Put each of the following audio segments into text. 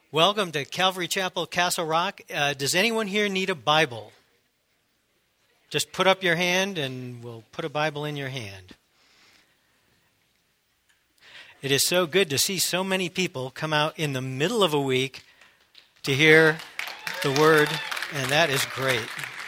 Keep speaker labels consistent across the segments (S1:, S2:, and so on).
S1: Welcome to Calvary Chapel, Castle Rock. Does anyone here need a Bible? Just put up your hand and we'll put a Bible in your hand. It is so good to see so many people come out in the middle of a week to hear the Word, and that is great.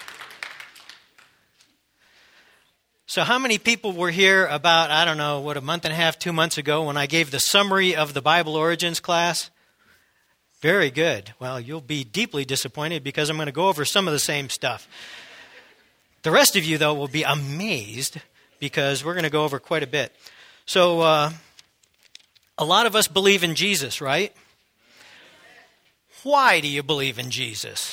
S1: So how many people were here about, a month and a half, 2 months ago when I gave the summary of the Bible Origins class? Very good. Well, you'll be deeply disappointed because I'm going to go over some of the same stuff. The rest of you, though, will be amazed because we're going to go over quite a bit. So, a lot of us believe in Jesus, right? Why do you believe in Jesus?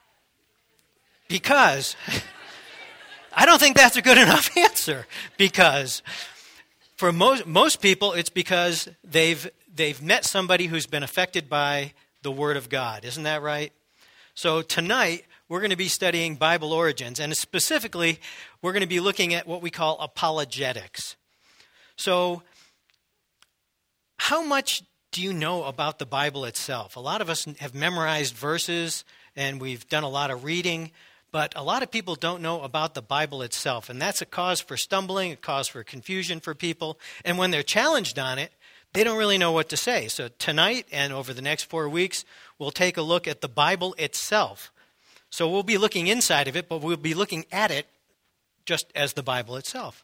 S1: Because I don't think that's a good enough answer. Because for most people, it's because they've met somebody who's been affected by the Word of God. Isn't that right? So tonight, we're going to be studying Bible origins, and specifically, we're going to be looking at what we call apologetics. So, how much do you know about the Bible itself? A lot of us have memorized verses, and we've done a lot of reading, but a lot of people don't know about the Bible itself, and that's a cause for stumbling, a cause for confusion for people, and when they're challenged on it, they don't really know what to say. So tonight and over the next 4 weeks, we'll take a look at the Bible itself. So we'll be looking inside of it, but we'll be looking at it just as the Bible itself.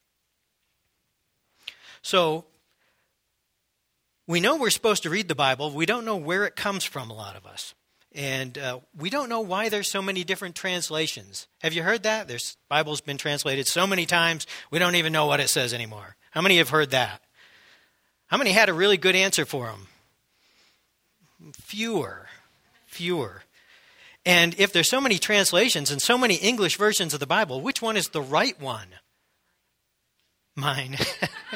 S1: So we know we're supposed to read the Bible. We don't know where it comes from, a lot of us. And we don't know why there's so many different translations. Have you heard that? The Bible's been translated so many times, we don't even know what it says anymore. How many have heard that? How many had a really good answer for them? Fewer. And if there's so many translations and so many English versions of the Bible, which one is the right one? Mine.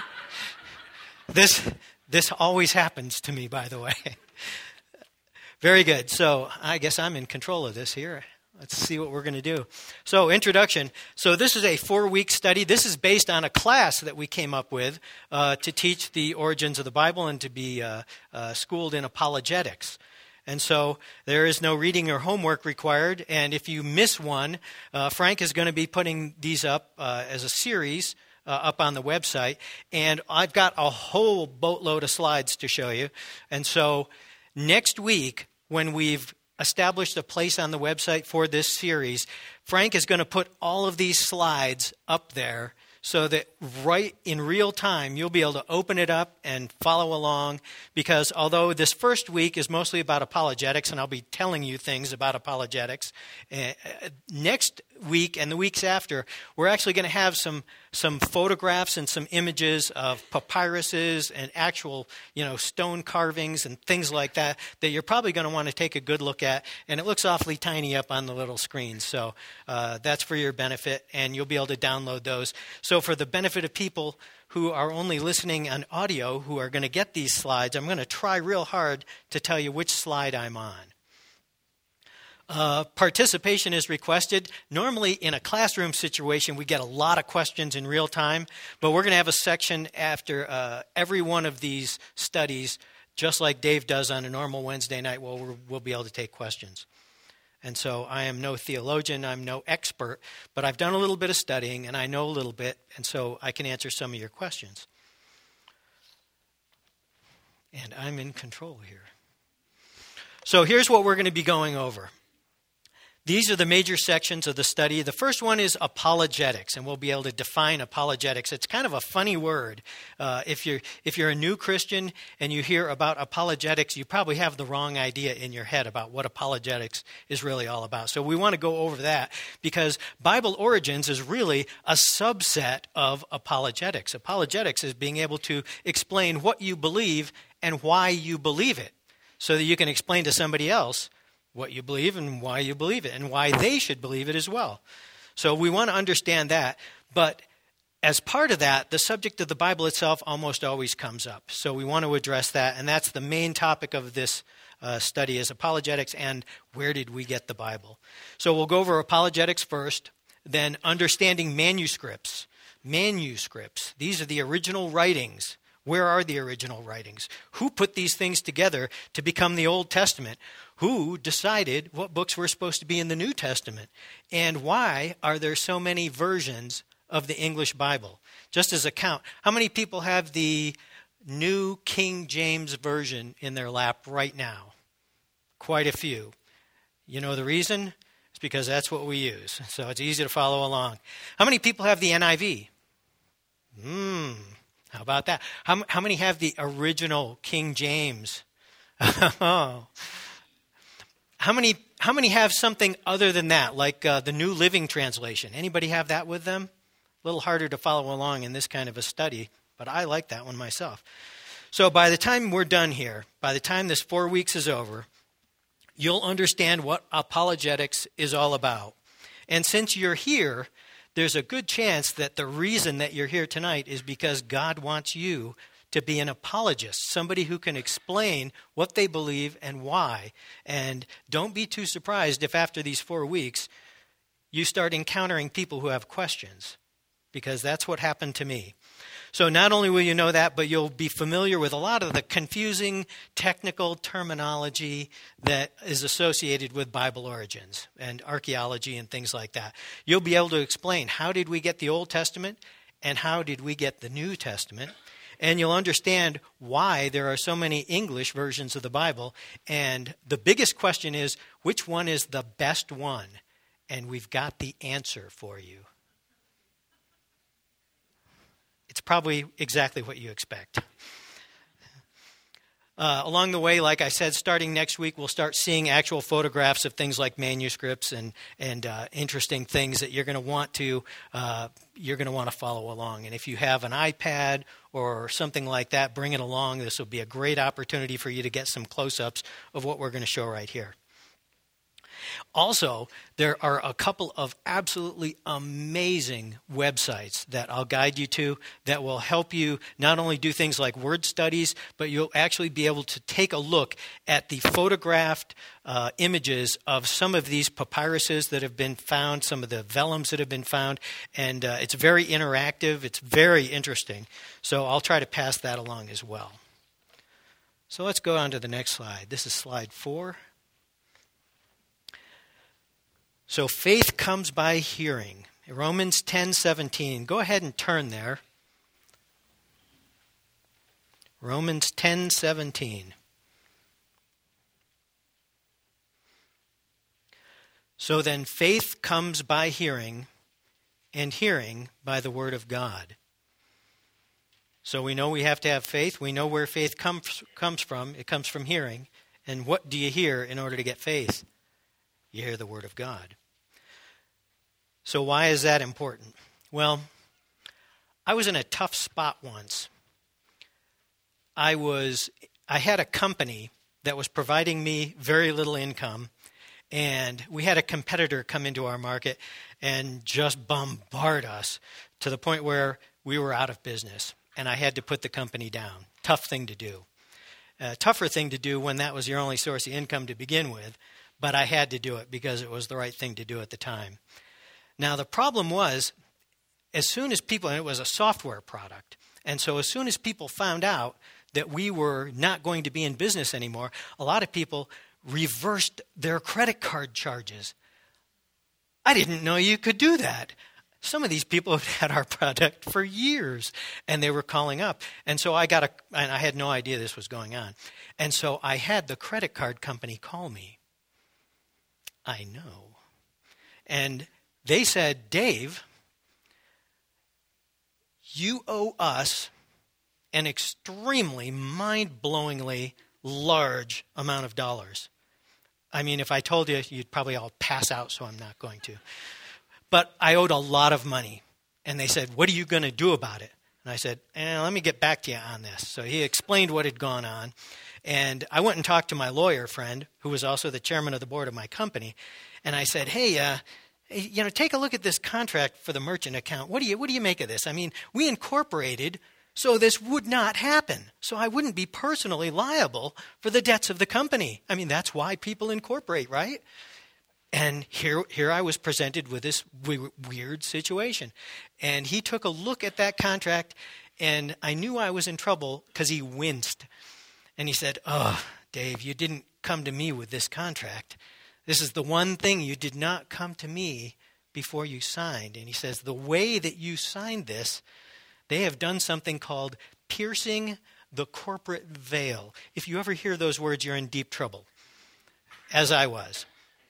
S1: This always happens to me, by the way. Very good. So I guess I'm in control of this here. Let's see what we're going to do. So, introduction. So this is a 4-week study. This is based on a class that we came up with to teach the origins of the Bible and to be schooled in apologetics. And so there is no reading or homework required. And if you miss one, Frank is going to be putting these up as a series up on the website. And I've got a whole boatload of slides to show you. And so next week, when we've established a place on the website for this series, Frank is going to put all of these slides up there so that right in real time you'll be able to open it up and follow along, because although this first week is mostly about apologetics and I'll be telling you things about apologetics, next week and the weeks after we're actually going to have some photographs and some images of papyruses and actual stone carvings and things like that you're probably going to want to take a good look at, and it looks awfully tiny up on the little screen, so that's for your benefit, and you'll be able to download those. So for the benefit of people who are only listening on audio who are going to get these slides, I'm going to try real hard to tell you which slide I'm on. Participation is requested. Normally in a classroom situation, we get a lot of questions in real time, but we're going to have a section after every one of these studies, just like Dave does on a normal Wednesday night, where we'll be able to take questions. And so I am no theologian, I'm no expert, but I've done a little bit of studying and I know a little bit, and so I can answer some of your questions. And I'm in control here. So here's what we're going to be going over. These are the major sections of the study. The first one is apologetics, and we'll be able to define apologetics. It's kind of a funny word. If you're a new Christian and you hear about apologetics, you probably have the wrong idea in your head about what apologetics is really all about. So we want to go over that because Bible origins is really a subset of apologetics. Apologetics is being able to explain what you believe and why you believe it, so that you can explain to somebody else what you believe and why you believe it and why they should believe it as well. So we want to understand that. But as part of that, the subject of the Bible itself almost always comes up. So we want to address that. And that's the main topic of this study, is apologetics and where did we get the Bible. So we'll go over apologetics first, then understanding manuscripts. Manuscripts. These are the original writings Where are the original writings? Who put these things together to become the Old Testament? Who decided what books were supposed to be in the New Testament? And why are there so many versions of the English Bible? Just as a count, how many people have the New King James Version in their lap right now? Quite a few. You know the reason? It's because that's what we use. So it's easy to follow along. How many people have the NIV? How about that? How many have the original King James? How many have something other than that, like the New Living Translation? Anybody have that with them? A little harder to follow along in this kind of a study, but I like that one myself. So by the time we're done here, by the time this 4 weeks is over, you'll understand what apologetics is all about. And since you're here, there's a good chance that the reason that you're here tonight is because God wants you to be an apologist, somebody who can explain what they believe and why. And don't be too surprised if after these 4 weeks you start encountering people who have questions, because that's what happened to me. So not only will you know that, but you'll be familiar with a lot of the confusing technical terminology that is associated with Bible origins and archaeology and things like that. You'll be able to explain, how did we get the Old Testament and how did we get the New Testament? And you'll understand why there are so many English versions of the Bible. And the biggest question is, which one is the best one? And we've got the answer for you. It's probably exactly what you expect. Along the way, like I said, starting next week, we'll start seeing actual photographs of things like manuscripts and interesting things that you're going to want to follow along. And if you have an iPad or something like that, bring it along. This will be a great opportunity for you to get some close-ups of what we're going to show right here. Also, there are a couple of absolutely amazing websites that I'll guide you to that will help you not only do things like word studies, but you'll actually be able to take a look at the photographed images of some of these papyruses that have been found, some of the vellums that have been found, and it's very interactive. It's very interesting. So I'll try to pass that along as well. So let's go on to the next slide. This is slide 4. So faith comes by hearing. Romans 10:17. Go ahead and turn there. Romans 10:17. So then faith comes by hearing, and hearing by the word of God. So we know we have to have faith. We know where faith comes from. It comes from hearing. And what do you hear in order to get faith? You hear the word of God. So why is that important? Well, I was in a tough spot once. I had a company that was providing me very little income, and we had a competitor come into our market and just bombard us to the point where we were out of business, and I had to put the company down. Tough thing to do. Tougher thing to do when that was your only source of income to begin with, but I had to do it because it was the right thing to do at the time. Now, the problem was, as soon as people, and it was a software product, and so as soon as people found out that we were not going to be in business anymore, a lot of people reversed their credit card charges. I didn't know you could do that. Some of these people have had our product for years, and they were calling up. And so and I had no idea this was going on. And so I had the credit card company call me. I know. And they said, Dave, you owe us an extremely mind-blowingly large amount of dollars. I mean, if I told you, you'd probably all pass out, so I'm not going to. But I owed a lot of money. And they said, what are you going to do about it? And I said, let me get back to you on this. So he explained what had gone on. And I went and talked to my lawyer friend, who was also the chairman of the board of my company. And I said, hey, take a look at this contract for the merchant account. What do you make of this? I mean, we incorporated so this would not happen. So I wouldn't be personally liable for the debts of the company. I mean, that's why people incorporate, right? And here I was presented with this weird situation. And he took a look at that contract, And I knew I was in trouble because he winced. And he said, "Oh, Dave, you didn't come to me with this contract. This is the one thing you did not come to me before you signed." And he says, "The way that you signed this, they have done something called piercing the corporate veil." If you ever hear those words, you're in deep trouble, as I was.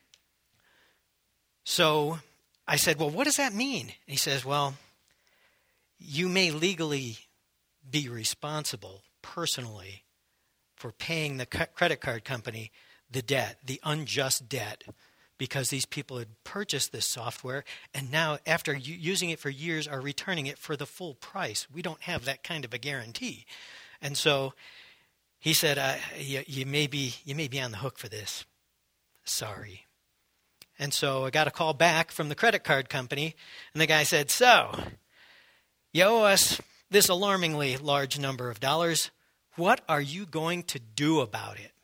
S1: So I said, "Well, what does that mean?" And he says, "Well, you may legally be responsible personally for paying the credit card company the debt, the unjust debt, because these people had purchased this software and now, after using it for years, are returning it for the full price. We don't have that kind of a guarantee." And so he said, you may be on the hook for this. Sorry. And so I got a call back from the credit card company, and the guy said, "So, you owe us this alarmingly large number of dollars. What are you going to do about it?"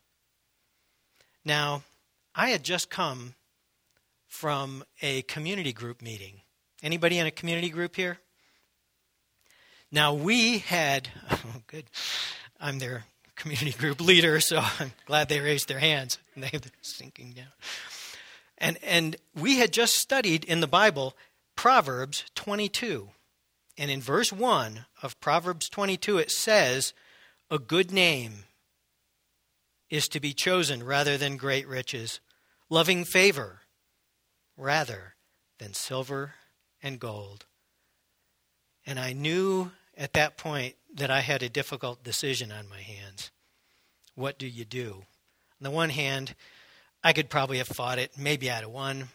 S1: Now, I had just come from a community group meeting. Anybody in a community group here? Now, we had, good, I'm their community group leader, so I'm glad they raised their hands. They're sinking down. And we had just studied in the Bible Proverbs 22. And in verse 1 of Proverbs 22, it says, "A good name is to be chosen rather than great riches, loving favor rather than silver and gold." And I knew at that point that I had a difficult decision on my hands. What do you do? On the one hand, I could probably have fought it. Maybe I'd have won.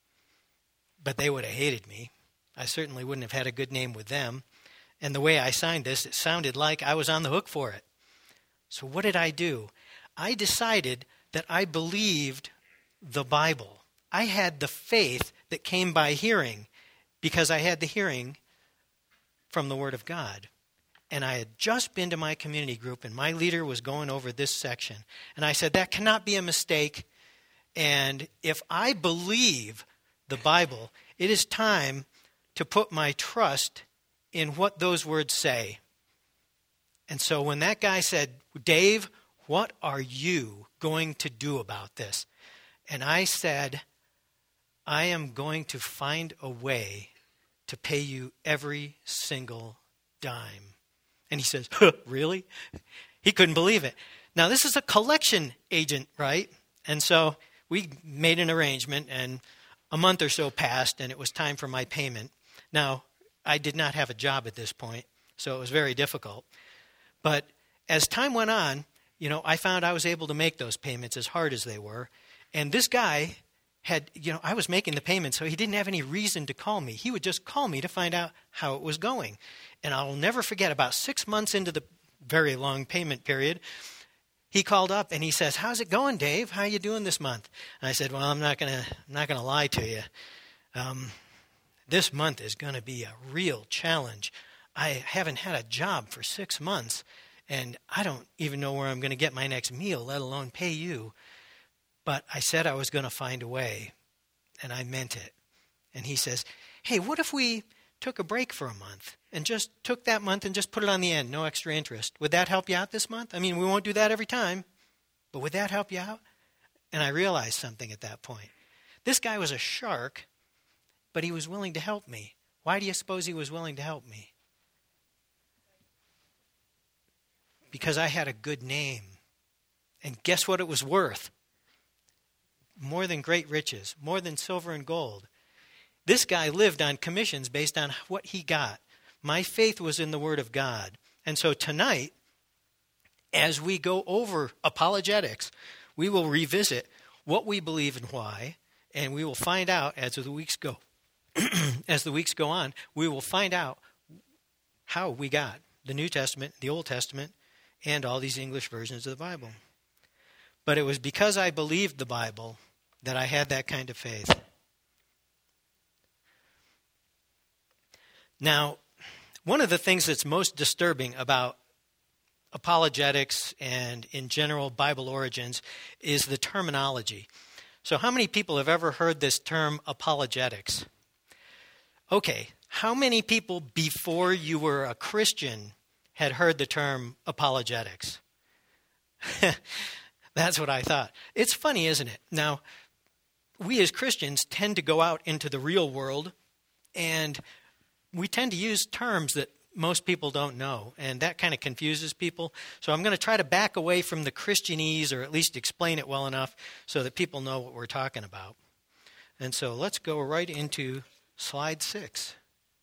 S1: But they would have hated me. I certainly wouldn't have had a good name with them. And the way I signed this, it sounded like I was on the hook for it. So what did I do? I decided that I believed the Bible. I had the faith that came by hearing because I had the hearing from the Word of God. And I had just been to my community group, and my leader was going over this section. And I said, that cannot be a mistake. And if I believe the Bible, it is time to put my trust in what those words say. And so when that guy said, "Dave, what are you going to do about this?" And I said, "I am going to find a way to pay you every single dime." And he says, "Really?" He couldn't believe it. Now, this is a collection agent, right? And so we made an arrangement, and a month or so passed, and it was time for my payment. Now, I did not have a job at this point, so it was very difficult. But as time went on, I found I was able to make those payments as hard as they were. And this guy had, I was making the payment, so he didn't have any reason to call me. He would just call me to find out how it was going. And I'll never forget, about 6 months into the very long payment period, he called up and he says, "How's it going, Dave? How are you doing this month?" And I said, "Well, I'm not gonna lie to you. This month is going to be a real challenge. I haven't had a job for 6 months, and I don't even know where I'm going to get my next meal, let alone pay you. But I said I was going to find a way, and I meant it." And he says, "Hey, what if we took a break for a month and just took that month and just put it on the end, no extra interest? Would that help you out this month? I mean, we won't do that every time, but would that help you out?" And I realized something at that point. This guy was a shark, but he was willing to help me. Why do you suppose he was willing to help me? Because I had a good name. And guess what it was worth? More than great riches, more than silver and gold. This guy lived on commissions based on what he got. My faith was in the Word of God. And so tonight, as we go over apologetics, we will revisit what we believe and why, and we will find out as the weeks go. As the weeks go on, we will find out how we got the New Testament, the Old Testament, and all these English versions of the Bible. But it was because I believed the Bible that I had that kind of faith. Now, one of the things that's most disturbing about apologetics and in general Bible origins is the terminology. So how many people have ever heard this term apologetics? Okay, how many people before you were a Christian had heard the term apologetics. That's what I thought. It's funny, isn't it? Now, we as Christians tend to go out into the real world, and we tend to use terms that most people don't know, and that kind of confuses people. So I'm going to try to back away from the Christianese, or at least explain it well enough so that people know what we're talking about. And so let's go right into slide 6.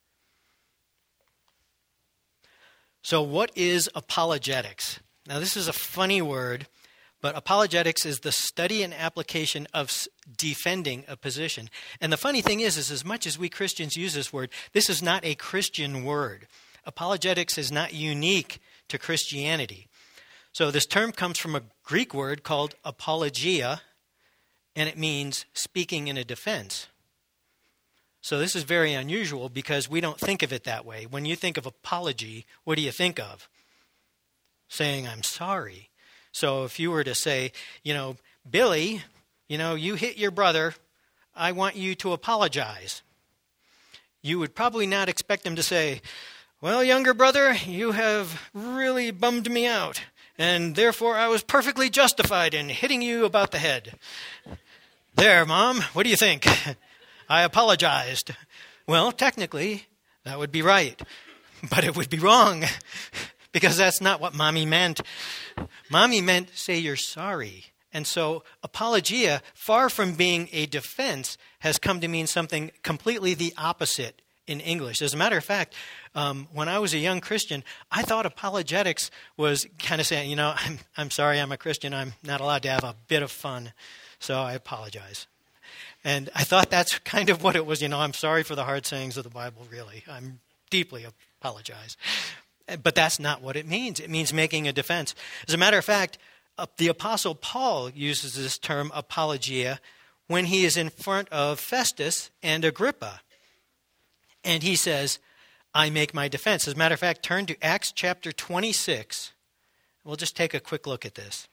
S1: So what is apologetics? Now, this is a funny word, but apologetics is the study and application of defending a position. And the funny thing is as much as we Christians use this word, this is not a Christian word. Apologetics is not unique to Christianity. So this term comes from a Greek word called apologia, and it means speaking in a defense. So this is very unusual because we don't think of it that way. When you think of apology, what do you think of? Saying, I'm sorry. So if you were to say, Billy, you hit your brother, I want you to apologize. You would probably not expect him to say, well, younger brother, you have really bummed me out, and therefore I was perfectly justified in hitting you about the head. There, Mom, what do you think? I apologized. Well, technically, that would be right, but it would be wrong. Because that's not what Mommy meant. Mommy meant say you're sorry. And so apologia, far from being a defense, has come to mean something completely the opposite in English. As a matter of fact, when I was a young Christian, I thought apologetics was kind of saying, I'm sorry, I'm a Christian. I'm not allowed to have a bit of fun, so I apologize. And I thought that's kind of what it was. I'm sorry for the hard sayings of the Bible, really. I'm deeply apologize. But that's not what it means. It means making a defense. As a matter of fact, the Apostle Paul uses this term apologia when he is in front of Festus and Agrippa. And he says, I make my defense. As a matter of fact, turn to Acts chapter 26. We'll just take a quick look at this.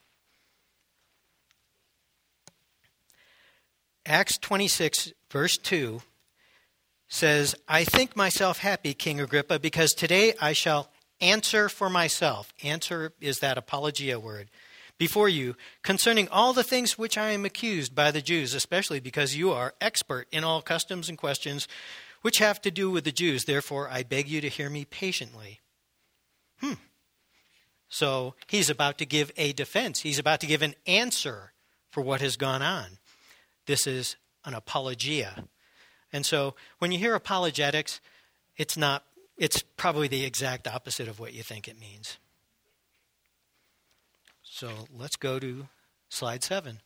S1: Acts 26, verse 2 says, I think myself happy, King Agrippa, because today I shall answer for myself. Answer is that apologia word. Before you, concerning all the things which I am accused by the Jews, especially because you are expert in all customs and questions which have to do with the Jews. Therefore, I beg you to hear me patiently. So he's about to give a defense. He's about to give an answer for what has gone on. This is an apologia. And so when you hear apologetics, it's probably the exact opposite of what you think it means. So let's go to slide 7.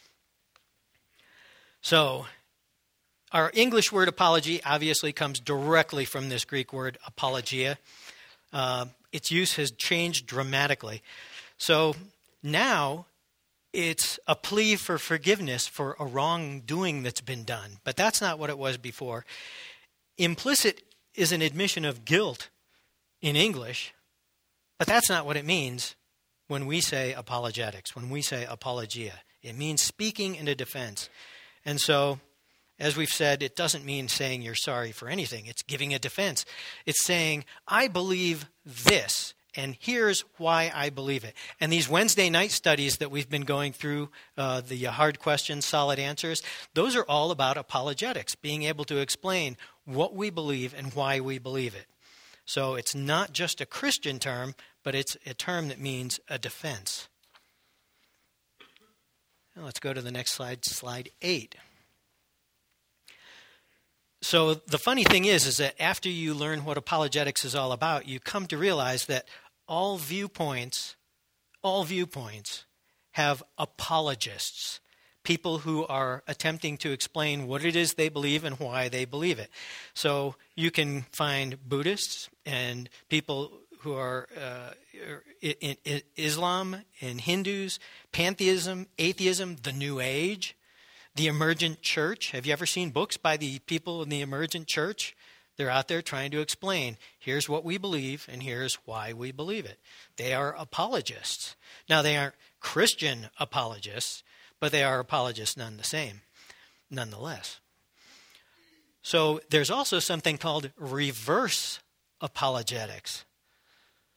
S1: So our English word apology obviously comes directly from this Greek word apologia. Its use has changed dramatically. So now it's a plea for forgiveness for a wrongdoing that's been done. But that's not what it was before. Implicit is an admission of guilt in English, but that's not what it means when we say apologetics, when we say apologia. It means speaking in a defense. And so, as we've said, it doesn't mean saying you're sorry for anything. It's giving a defense. It's saying, I believe this, and here's why I believe it. And these Wednesday night studies that we've been going through, the hard questions, solid answers, those are all about apologetics, being able to explain what we believe and why we believe it. So it's not just a Christian term, but it's a term that means a defense. Now let's go to the next slide, slide 8. So the funny thing is that after you learn what apologetics is all about, you come to realize that all viewpoints have apologists, people who are attempting to explain what it is they believe and why they believe it. So you can find Buddhists and people who are in Islam and Hindus, pantheism, atheism, the New Age, the emergent church. Have you ever seen books by the people in the emergent church? They're out there trying to explain, here's what we believe and here's why we believe it. They are apologists. Now, they aren't Christian apologists, but they are apologists nonetheless. So there's also something called reverse apologetics.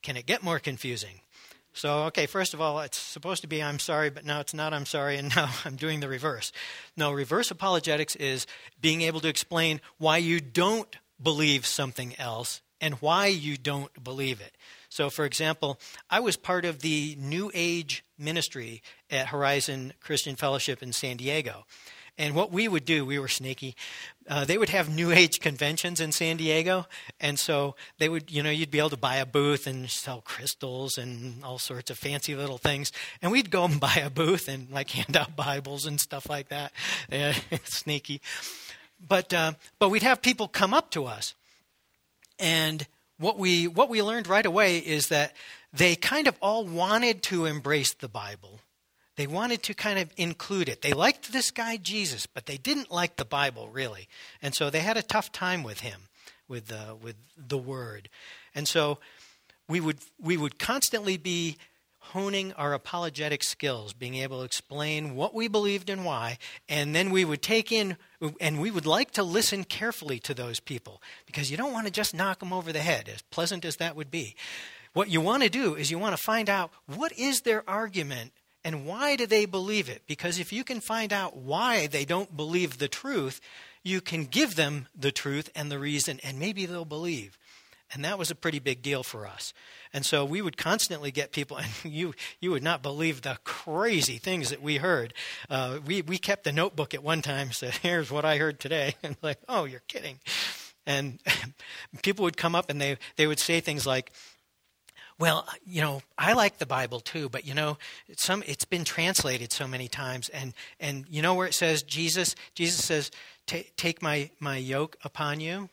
S1: Can it get more confusing? So, okay, first of all, it's supposed to be I'm sorry, but now it's not I'm sorry, and now I'm doing the reverse. No, reverse apologetics is being able to explain why you don't believe something else and why you don't believe it. So, for example, I was part of the New Age ministry at Horizon Christian Fellowship in San Diego. And what we would do, we were sneaky, they would have New Age conventions in San Diego. And so they would, you'd be able to buy a booth and sell crystals and all sorts of fancy little things. And we'd go and buy a booth and hand out Bibles and stuff like that. Sneaky. But we'd have people come up to us. And what we learned right away is that they kind of all wanted to embrace the Bible. They wanted to kind of include it. They liked this guy Jesus, but they didn't like the Bible really. And so they had a tough time with him, with the Word. And so we would constantly be honing our apologetic skills, being able to explain what we believed and why, and then we would take in, and we would like to listen carefully to those people, because you don't want to just knock them over the head, as pleasant as that would be. What you want to do is you want to find out what is their argument and why do they believe it? Because if you can find out why they don't believe the truth, you can give them the truth and the reason, and maybe they'll believe. And that was a pretty big deal for us. And so we would constantly get people, and you would not believe the crazy things that we heard. We kept a notebook at one time, said, here's what I heard today. And like, oh, you're kidding. And people would come up and they would say things like, well, I like the Bible too, but it's been translated so many times, and you know where it says Jesus says, take my yoke upon you?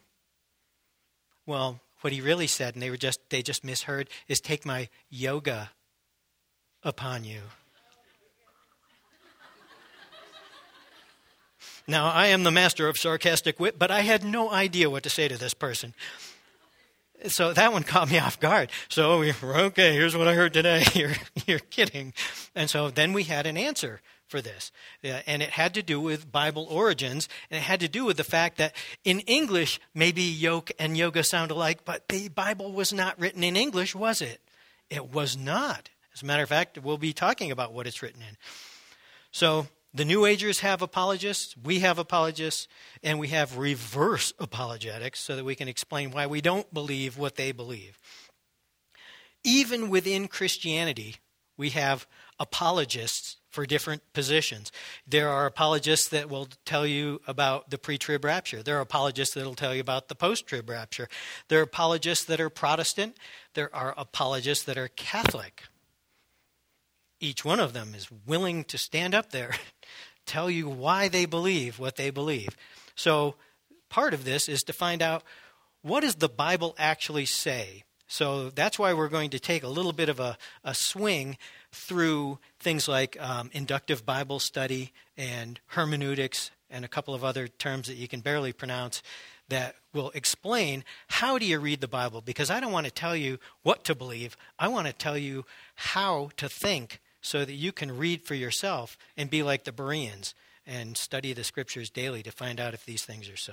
S1: Well, what he really said, and they just misheard, is take my yoga upon you. Now, I am the master of sarcastic wit, but I had no idea what to say to this person. So that one caught me off guard. So we were, okay, here's what I heard today. You're kidding. And so then we had an answer for this. And it had to do with Bible origins. And it had to do with the fact that in English, maybe yoke and yoga sound alike, but the Bible was not written in English, was it? It was not. As a matter of fact, we'll be talking about what it's written in. So the New Agers have apologists, we have apologists, and we have reverse apologetics so that we can explain why we don't believe what they believe. Even within Christianity, we have apologists for different positions. There are apologists that will tell you about the pre-trib rapture. There are apologists that will tell you about the post-trib rapture. There are apologists that are Protestant. There are apologists that are Catholic. Each one of them is willing to stand up there, tell you why they believe what they believe. So part of this is to find out, what does the Bible actually say? So that's why we're going to take a little bit of a swing through things like inductive Bible study and hermeneutics and a couple of other terms that you can barely pronounce that will explain how do you read the Bible. Because I don't want to tell you what to believe. I want to tell you how to think so that you can read for yourself and be like the Bereans and study the Scriptures daily to find out if these things are so.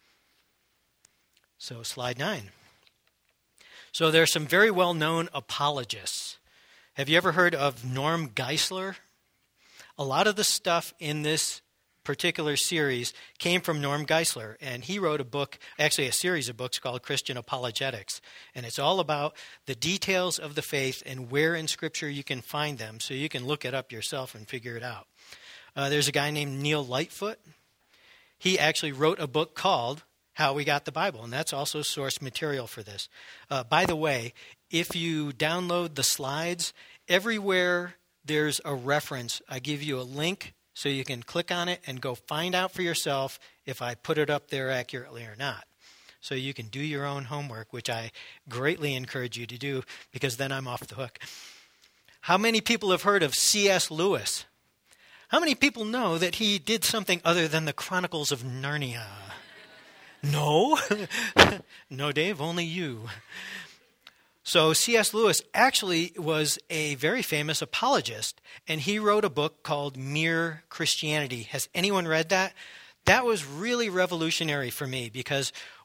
S1: So slide 9. So there are some very well-known apologists. Have you ever heard of Norm Geisler? A lot of the stuff in this particular series came from Norm Geisler, and he wrote a book, actually a series of books called Christian Apologetics, and it's all about the details of the faith and where in Scripture you can find them, so you can look it up yourself and figure it out. There's a guy named Neil Lightfoot. He actually wrote a book called How We Got the Bible, and that's also source material for this. By the way, if you download the slides, everywhere there's a reference, I give you a link so you can click on it and go find out for yourself if I put it up there accurately or not. So you can do your own homework, which I greatly encourage you to do, because then I'm off the hook. How many people have heard of C.S. Lewis? How many people know that he did something other than the Chronicles of Narnia? No? No, Dave, only you. So C.S. Lewis actually was a very famous apologist, and he wrote a book called Mere Christianity. Has anyone read that? That was really revolutionary for me, because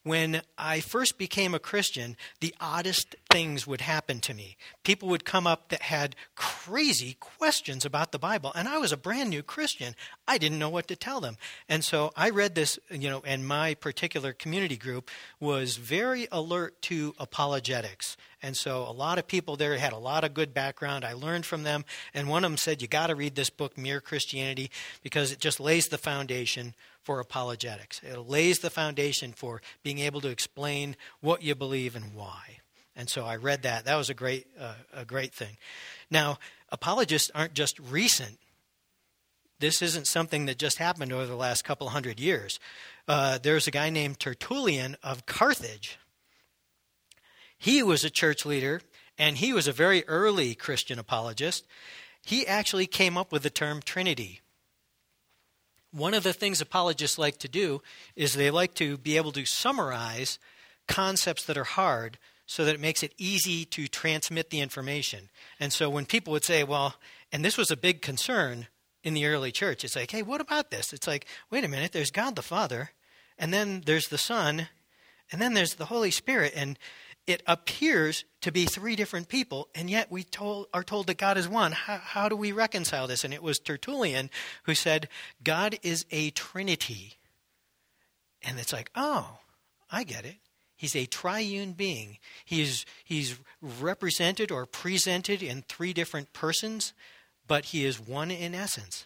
S1: when I first became a Christian, the oddest things would happen to me. People would come up that had crazy questions about the Bible, and I was a brand new Christian. I didn't know what to tell them. And so I read this, and my particular community group was very alert to apologetics. And so a lot of people there had a lot of good background. I learned from them, and one of them said, you got to read this book, Mere Christianity, because it just lays the foundation for apologetics. It lays the foundation for being able to explain what you believe and why. And so I read that. That was a great thing. Now, apologists aren't just recent. This isn't something that just happened over the last couple hundred years. There's a guy named Tertullian of Carthage. He was a church leader, and he was a very early Christian apologist. He actually came up with the term Trinity. One of the things apologists like to do is they like to be able to summarize concepts that are hard so that it makes it easy to transmit the information. And so when people would say, well, and this was a big concern in the early church, it's like, hey, what about this? It's like, wait a minute, there's God the Father, and then there's the Son, and then there's the Holy Spirit, and it appears to be three different people, and yet we are told that God is one. How do we reconcile this? And it was Tertullian who said, God is a Trinity. And it's like, oh, I get it. He's a triune being. He's represented or presented in three different persons, but he is one in essence.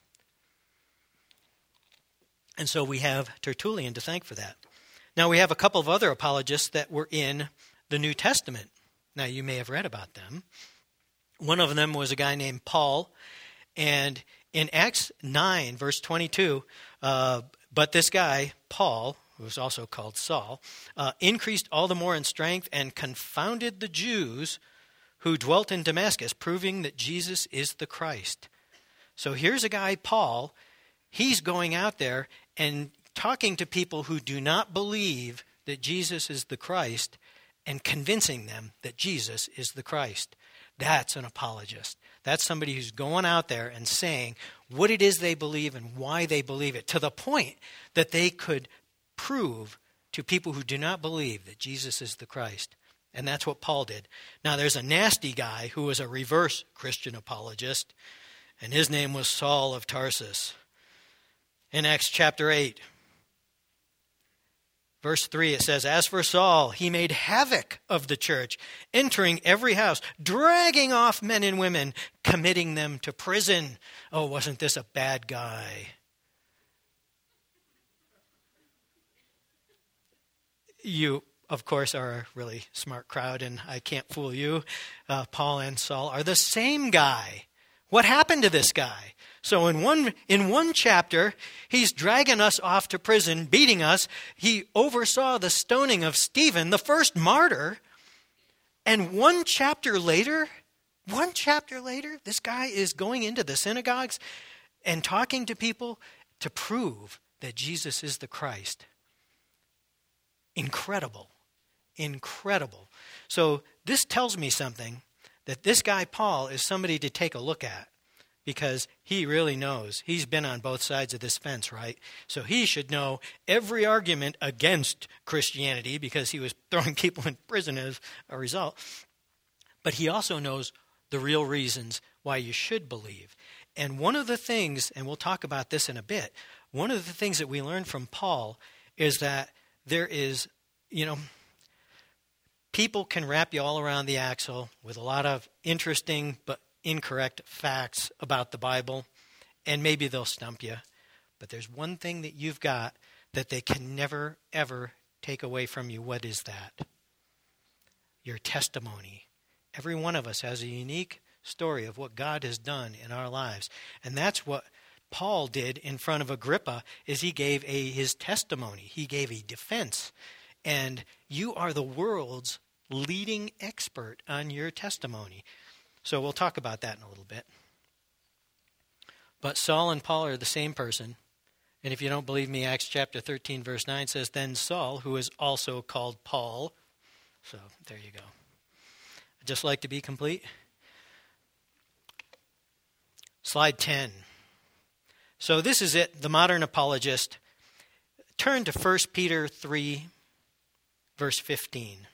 S1: And so we have Tertullian to thank for that. Now we have a couple of other apologists that were in the New Testament. Now, you may have read about them. One of them was a guy named Paul. And in Acts 9, verse 22, but this guy, Paul, who was also called Saul, increased all the more in strength and confounded the Jews who dwelt in Damascus, proving that Jesus is the Christ. So here's a guy, Paul. He's going out there and talking to people who do not believe that Jesus is the Christ, and convincing them that Jesus is the Christ. That's an apologist. That's somebody who's going out there and saying what it is they believe and why they believe it, to the point that they could prove to people who do not believe that Jesus is the Christ. And that's what Paul did. Now, there's a nasty guy who was a reverse Christian apologist, and his name was Saul of Tarsus. In Acts chapter 8, verse 3, it says, as for Saul, he made havoc of the church, entering every house, dragging off men and women, committing them to prison. Oh, wasn't this a bad guy? You, of course, are a really smart crowd, and I can't fool you. Paul and Saul are the same guy. What happened to this guy? So in one chapter, he's dragging us off to prison, beating us. He oversaw the stoning of Stephen, the first martyr. And one chapter later, this guy is going into the synagogues and talking to people to prove that Jesus is the Christ. Incredible. Incredible. So this tells me something, that this guy Paul is somebody to take a look at, because he really knows. He's been on both sides of this fence, right? So he should know every argument against Christianity, because he was throwing people in prison as a result. But he also knows the real reasons why you should believe. And one of the things, and we'll talk about this in a bit, one of the things that we learn from Paul is that there is, people can wrap you all around the axle with a lot of interesting but incorrect facts about the Bible, and maybe they'll stump you. But there's one thing that you've got that they can never, ever take away from you. What is that? Your testimony. Every one of us has a unique story of what God has done in our lives. And that's what Paul did in front of Agrippa, is he gave his testimony. He gave a defense. And you are the world's leading expert on your testimony. So we'll talk about that in a little bit. But Saul and Paul are the same person. And if you don't believe me, Acts chapter 13, verse 9 says, then Saul, who is also called Paul. So there you go. I'd just like to be complete. Slide 10. So this is it, the modern apologist. Turn to 1 Peter 3, verse 15.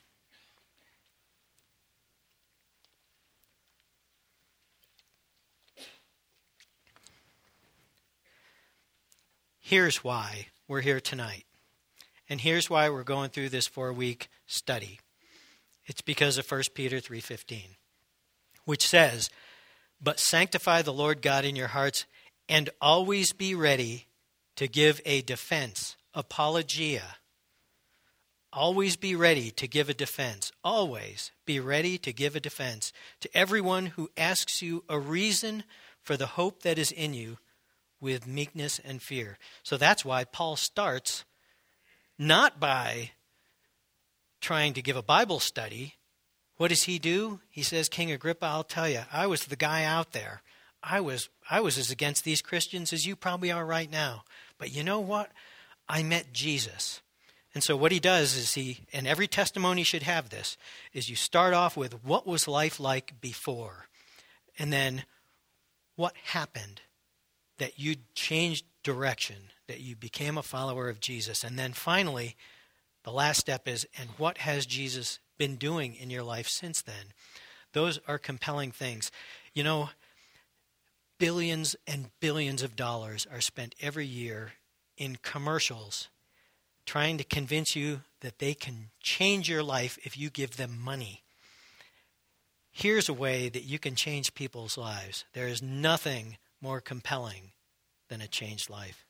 S1: Here's why we're here tonight. And here's why we're going through this 4-week study. It's because of 1 Peter 3:15, which says, "But sanctify the Lord God in your hearts, and always be ready to give a defense," apologia. Always be ready to give a defense. Always be ready to give a defense to everyone who asks you a reason for the hope that is in you with meekness and fear. So that's why Paul starts not by trying to give a Bible study. What does he do? He says, "King Agrippa, I'll tell you, I was the guy out there. I was as against these Christians as you probably are right now. But you know what? I met Jesus." And so what he does is and every testimony should have this, is you start off with what was life like before? And then what happened that you changed direction, that you became a follower of Jesus? And then finally, the last step is, and what has Jesus been doing in your life since then? Those are compelling things. You know, billions and billions of dollars are spent every year in commercials trying to convince you that they can change your life if you give them money. Here's a way that you can change people's lives. There is nothing more compelling than a changed life.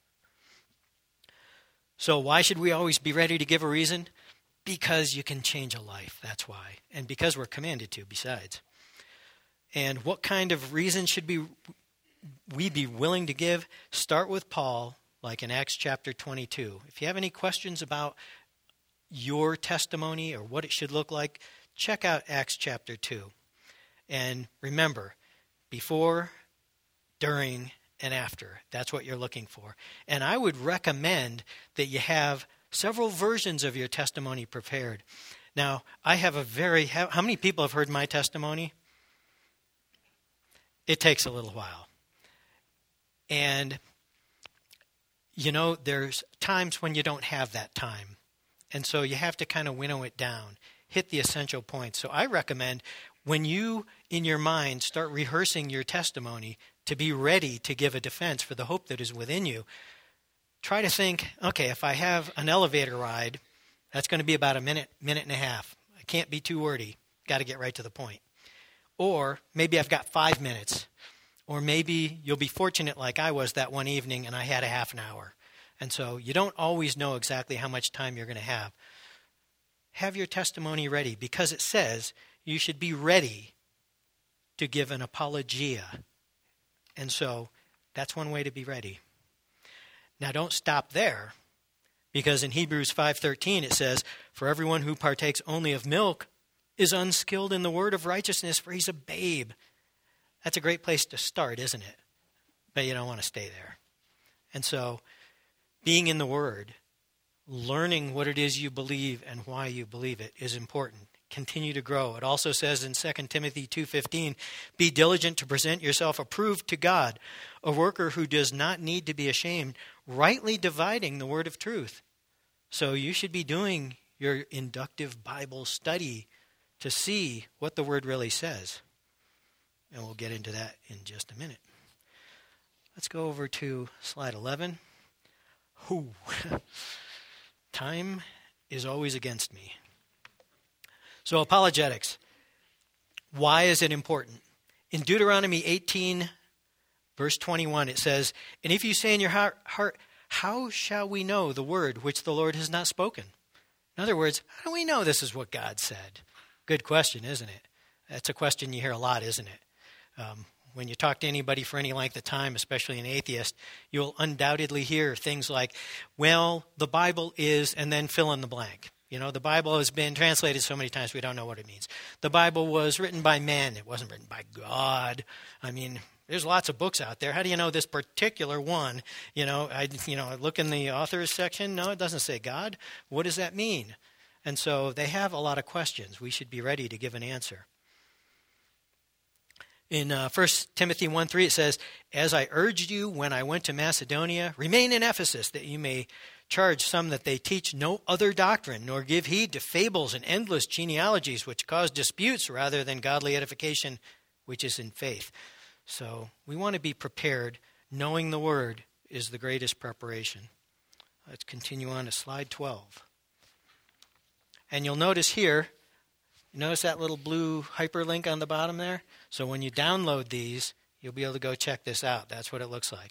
S1: So why should we always be ready to give a reason? Because you can change a life, that's why. And because we're commanded to, besides. And what kind of reason should we be willing to give? Start with Paul, like in Acts chapter 22. If you have any questions about your testimony or what it should look like, check out Acts chapter 2. And remember, before, during, and after. That's what you're looking for. And I would recommend that you have several versions of your testimony prepared. Now, I have how many people have heard my testimony? It takes a little while. And, you know, there's times when you don't have that time. And so you have to kind of winnow it down, hit the essential points. So I recommend when you, in your mind, start rehearsing your testimony to be ready to give a defense for the hope that is within you, try to think, okay, if I have an elevator ride, that's going to be about a minute and a half. I can't be too wordy. Got to get right to the point. Or maybe I've got 5 minutes. Or maybe you'll be fortunate like I was that one evening and I had a half an hour. And so you don't always know exactly how much time you're going to have. Have your testimony ready, because it says you should be ready to give an apologia. And so that's one way to be ready. Now don't stop there, because in Hebrews 5:13 it says, "For everyone who partakes only of milk is unskilled in the word of righteousness, for he's a babe." That's a great place to start, isn't it? But you don't want to stay there. And so being in the Word, learning what it is you believe and why you believe it is important. Continue to grow. It also says in 2 Timothy 2:15, "Be diligent to present yourself approved to God, a worker who does not need to be ashamed, rightly dividing the word of truth." So you should be doing your inductive Bible study to see what the Word really says. And we'll get into that in just a minute. Let's go over to slide 11. Time is always against me. So apologetics. Why is it important? In Deuteronomy 18, verse 21, it says, "And if you say in your heart, how shall we know the word which the Lord has not spoken?" In other words, how do we know this is what God said? Good question, isn't it? That's a question you hear a lot, isn't it? When you talk to anybody for any length of time, especially an atheist, you'll undoubtedly hear things like, well, the Bible is, and then fill in the blank. You know, the Bible has been translated so many times we don't know what it means. The Bible was written by men. It wasn't written by God. I mean, there's lots of books out there. How do you know this particular one? I look in the authors section. No, it doesn't say God. What does that mean? And so they have a lot of questions. We should be ready to give an answer. In 1 Timothy 1:3 it says, "As I urged you when I went to Macedonia, remain in Ephesus, that you may charge some that they teach no other doctrine, nor give heed to fables and endless genealogies, which cause disputes rather than godly edification, which is in faith." So we want to be prepared. Knowing the Word is the greatest preparation. Let's continue on to slide 12. And you'll notice here, notice that little blue hyperlink on the bottom there? So when you download these, you'll be able to go check this out. That's what it looks like.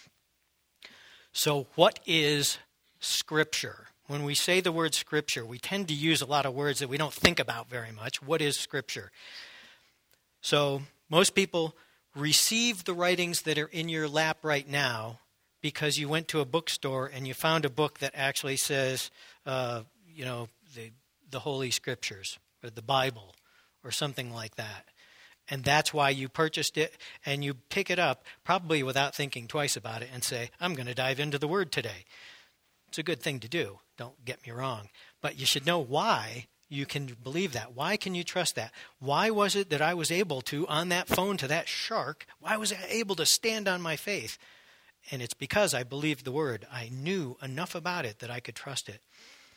S1: So what is Scripture? When we say the word Scripture, we tend to use a lot of words that we don't think about very much. What is Scripture? So most people receive the writings that are in your lap right now because you went to a bookstore and you found a book that actually says, the Holy Scriptures or the Bible or something like that. And that's why you purchased it, and you pick it up probably without thinking twice about it and say, I'm going to dive into the Word today. It's a good thing to do. Don't get me wrong. But you should know why you can believe that. Why can you trust that? Why was it that I was able to, on that phone to that shark, why was I able to stand on my faith? And it's because I believed the Word. I knew enough about it that I could trust it.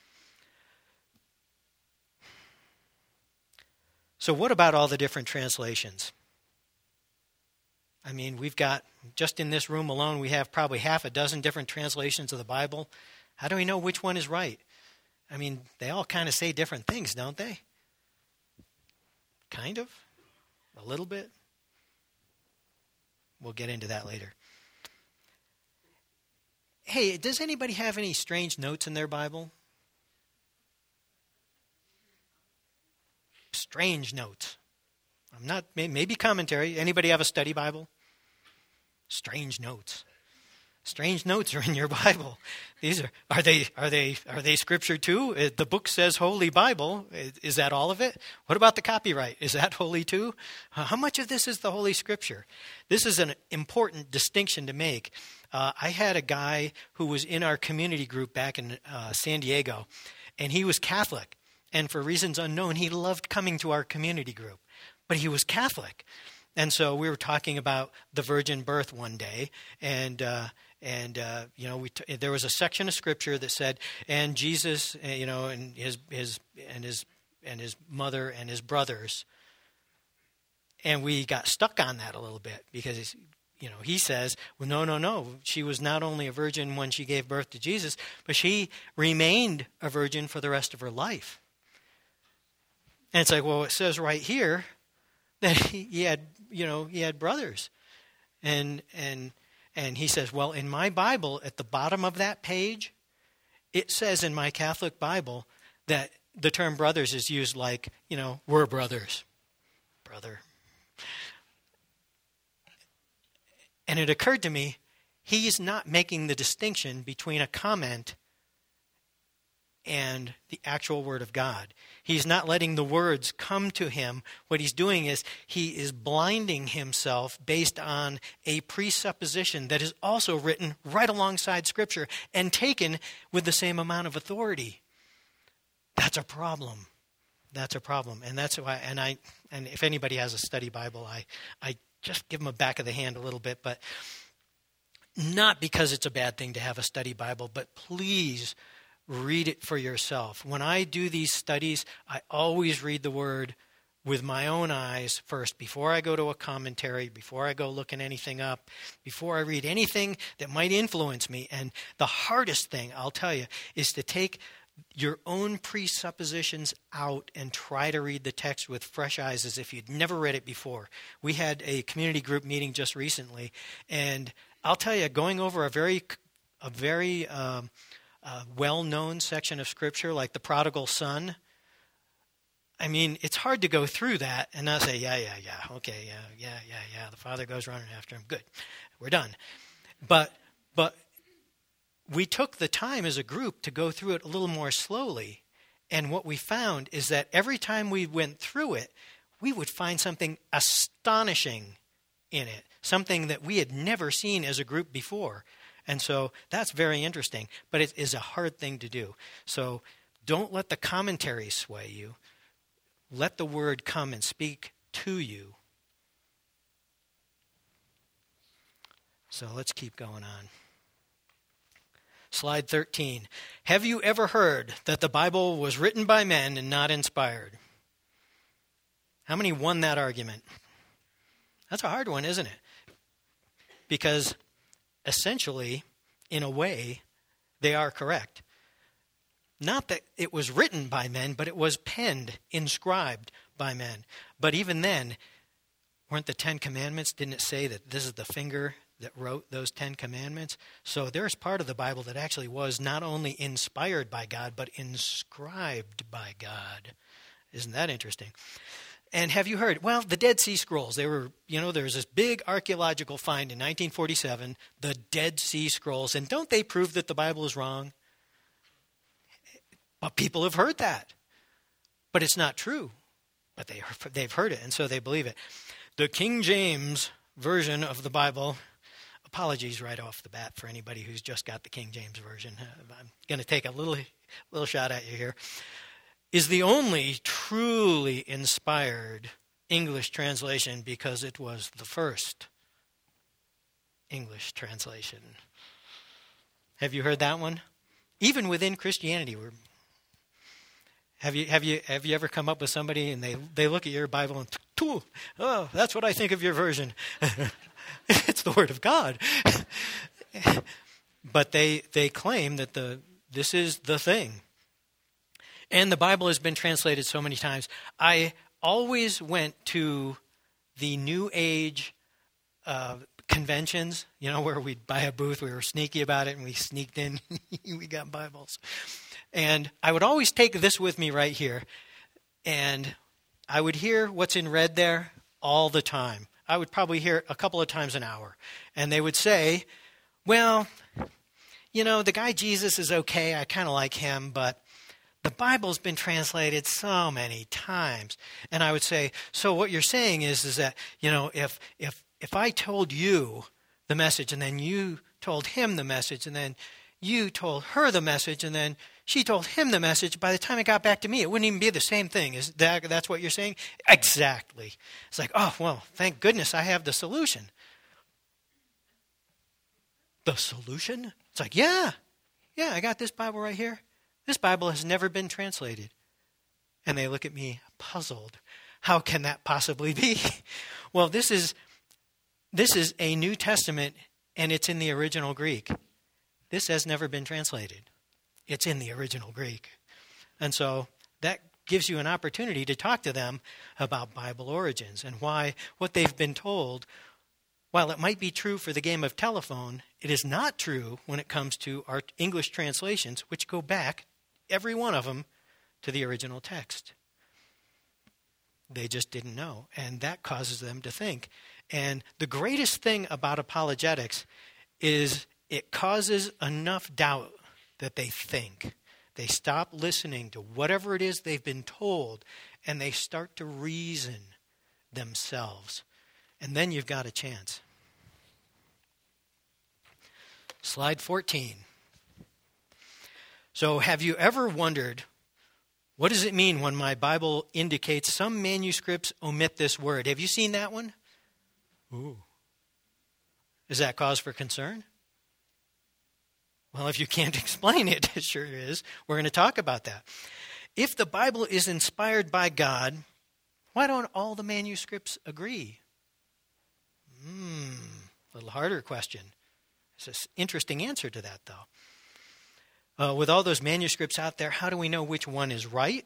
S1: So what about all the different translations? I mean, we've got, just in this room alone, we have probably half a dozen different translations of the Bible. How do we know which one is right? I mean, they all kind of say different things, don't they? Kind of? A little bit? We'll get into that later. Hey, does anybody have any strange notes in their Bible? Strange notes. I'm not, maybe commentary. Anybody have a study Bible? Strange notes. Strange notes are in your Bible. These are they Scripture too? The book says Holy Bible. Is that all of it? What about the copyright? Is that holy too? How much of this is the Holy Scripture? This is an important distinction to make. I had a guy who was in our community group back in San Diego, and he was Catholic. And for reasons unknown, he loved coming to our community group. But he was Catholic. And so we were talking about the virgin birth one day, and there was a section of Scripture that said, and Jesus, and his mother and his brothers, and we got stuck on that a little bit because he says, well, no, she was not only a virgin when she gave birth to Jesus, but she remained a virgin for the rest of her life. And it's like, well, it says right here that he had brothers. And he says, well, in my Bible, at the bottom of that page, it says in my Catholic Bible that the term brothers is used like, we're brothers. Brother. And it occurred to me, he's not making the distinction between a comment and the actual Word of God. He's not letting the words come to him. What he's doing is he is blinding himself based on a presupposition that is also written right alongside Scripture and taken with the same amount of authority. That's a problem. That's a problem. And that's why, and if anybody has a study Bible, I just give them a back of the hand a little bit, but not because it's a bad thing to have a study Bible, but please read it for yourself. When I do these studies, I always read the Word with my own eyes first, before I go to a commentary, before I go looking anything up, before I read anything that might influence me. And the hardest thing, I'll tell you, is to take your own presuppositions out and try to read the text with fresh eyes as if you'd never read it before. We had a community group meeting just recently, and I'll tell you, going over a very well-known section of Scripture, like the prodigal son. I mean, it's hard to go through that and not say, yeah, the father goes running after him. Good, we're done. But we took the time as a group to go through it a little more slowly, and what we found is that every time we went through it, we would find something astonishing in it, something that we had never seen as a group before. And so that's very interesting, but it is a hard thing to do. So don't let the commentary sway you. Let the Word come and speak to you. So let's keep going on. Slide 13. Have you ever heard that the Bible was written by men and not inspired? How many won that argument? That's a hard one, isn't it? Because essentially, in a way, they are correct. Not that it was written by men, but it was penned, inscribed by men. But even then, weren't the 10 Commandments, didn't it say that this is the finger that wrote those 10 Commandments? So there's part of the Bible that actually was not only inspired by God, but inscribed by God. Isn't that interesting? And have you heard, well, the Dead Sea Scrolls, there was this big archaeological find in 1947, the Dead Sea Scrolls, and don't they prove that the Bible is wrong? But people have heard that. But it's not true. But they've heard it, and so they believe it. The King James version of the Bible, apologies right off the bat for anybody who's just got the King James version. I'm going to take a little shot at you here. Is the only truly inspired English translation because it was the first English translation. Have you heard that one? Even within Christianity, have you ever come up with somebody and they look at your Bible and, oh, that's what I think of your version. It's the Word of God. But they claim that this is the thing. And the Bible has been translated so many times. I always went to the New Age conventions, where we'd buy a booth. We were sneaky about it, and we sneaked in. We got Bibles. And I would always take this with me right here. And I would hear what's in red there all the time. I would probably hear it a couple of times an hour. And they would say, well, the guy Jesus is okay. I kind of like him, but the Bible's been translated so many times. And I would say, so what you're saying is that, if I told you the message and then you told him the message and then you told her the message and then she told him the message, by the time it got back to me, it wouldn't even be the same thing. That's what you're saying? Exactly. It's like, oh, well, thank goodness I have the solution. The solution? It's like, yeah, I got this Bible right here. This Bible has never been translated. And they look at me puzzled. How can that possibly be? Well, this is a New Testament, and it's in the original Greek. This has never been translated. It's in the original Greek. And so that gives you an opportunity to talk to them about Bible origins and why what they've been told, while it might be true for the game of telephone, it is not true when it comes to our English translations, which go back, every one of them, to the original text. They just didn't know, and that causes them to think. And the greatest thing about apologetics is it causes enough doubt that they think. They stop listening to whatever it is they've been told, and they start to reason themselves. And then you've got a chance. Slide 14. So have you ever wondered, what does it mean when my Bible indicates some manuscripts omit this word? Have you seen that one? Ooh. Is that cause for concern? Well, if you can't explain it, it sure is. We're going to talk about that. If the Bible is inspired by God, why don't all the manuscripts agree? A little harder question. There's an interesting answer to that, though. With all those manuscripts out there, how do we know which one is right?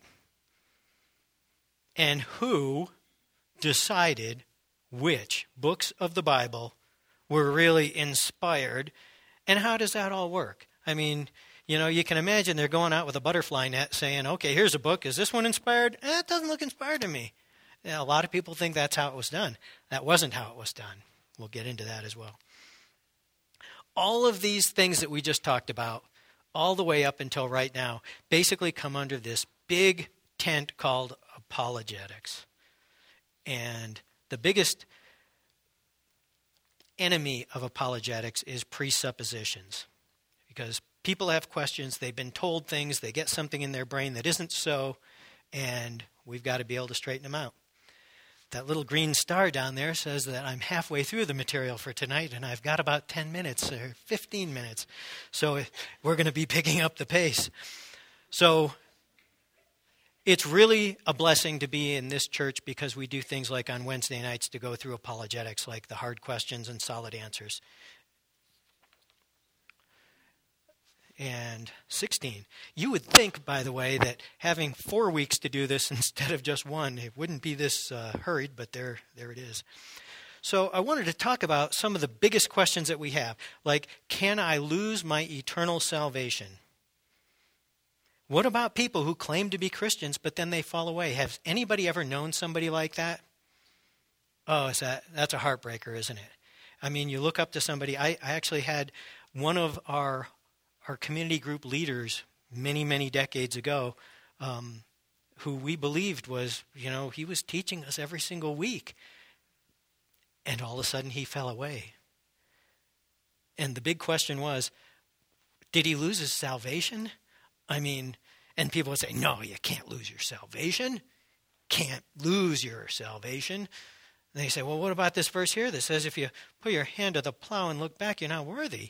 S1: And who decided which books of the Bible were really inspired? And how does that all work? I mean, you can imagine they're going out with a butterfly net saying, okay, here's a book. Is this one inspired? It doesn't look inspired to me. A lot of people think that's how it was done. That wasn't how it was done. We'll get into that as well. All of these things that we just talked about, all the way up until right now, basically come under this big tent called apologetics. And the biggest enemy of apologetics is presuppositions. Because people have questions, they've been told things, they get something in their brain that isn't so, and we've got to be able to straighten them out. That little green star down there says that I'm halfway through the material for tonight, and I've got about 10 minutes or 15 minutes. So we're going to be picking up the pace. So it's really a blessing to be in this church because we do things like on Wednesday nights to go through apologetics, like the hard questions and solid answers. And 16. You would think, by the way, that having 4 weeks to do this instead of just one, it wouldn't be this hurried, but there it is. So I wanted to talk about some of the biggest questions that we have, like, can I lose my eternal salvation? What about people who claim to be Christians, but then they fall away? Has anybody ever known somebody like that? Oh, that's a heartbreaker, isn't it? I mean, you look up to somebody. I actually had one of our community group leaders many, many decades ago, who we believed was, he was teaching us every single week. And all of a sudden he fell away. And the big question was, did he lose his salvation? I mean, and people would say, no, you can't lose your salvation. Can't lose your salvation. And they say, well, what about this verse here that says if you put your hand to the plow and look back, you're not worthy?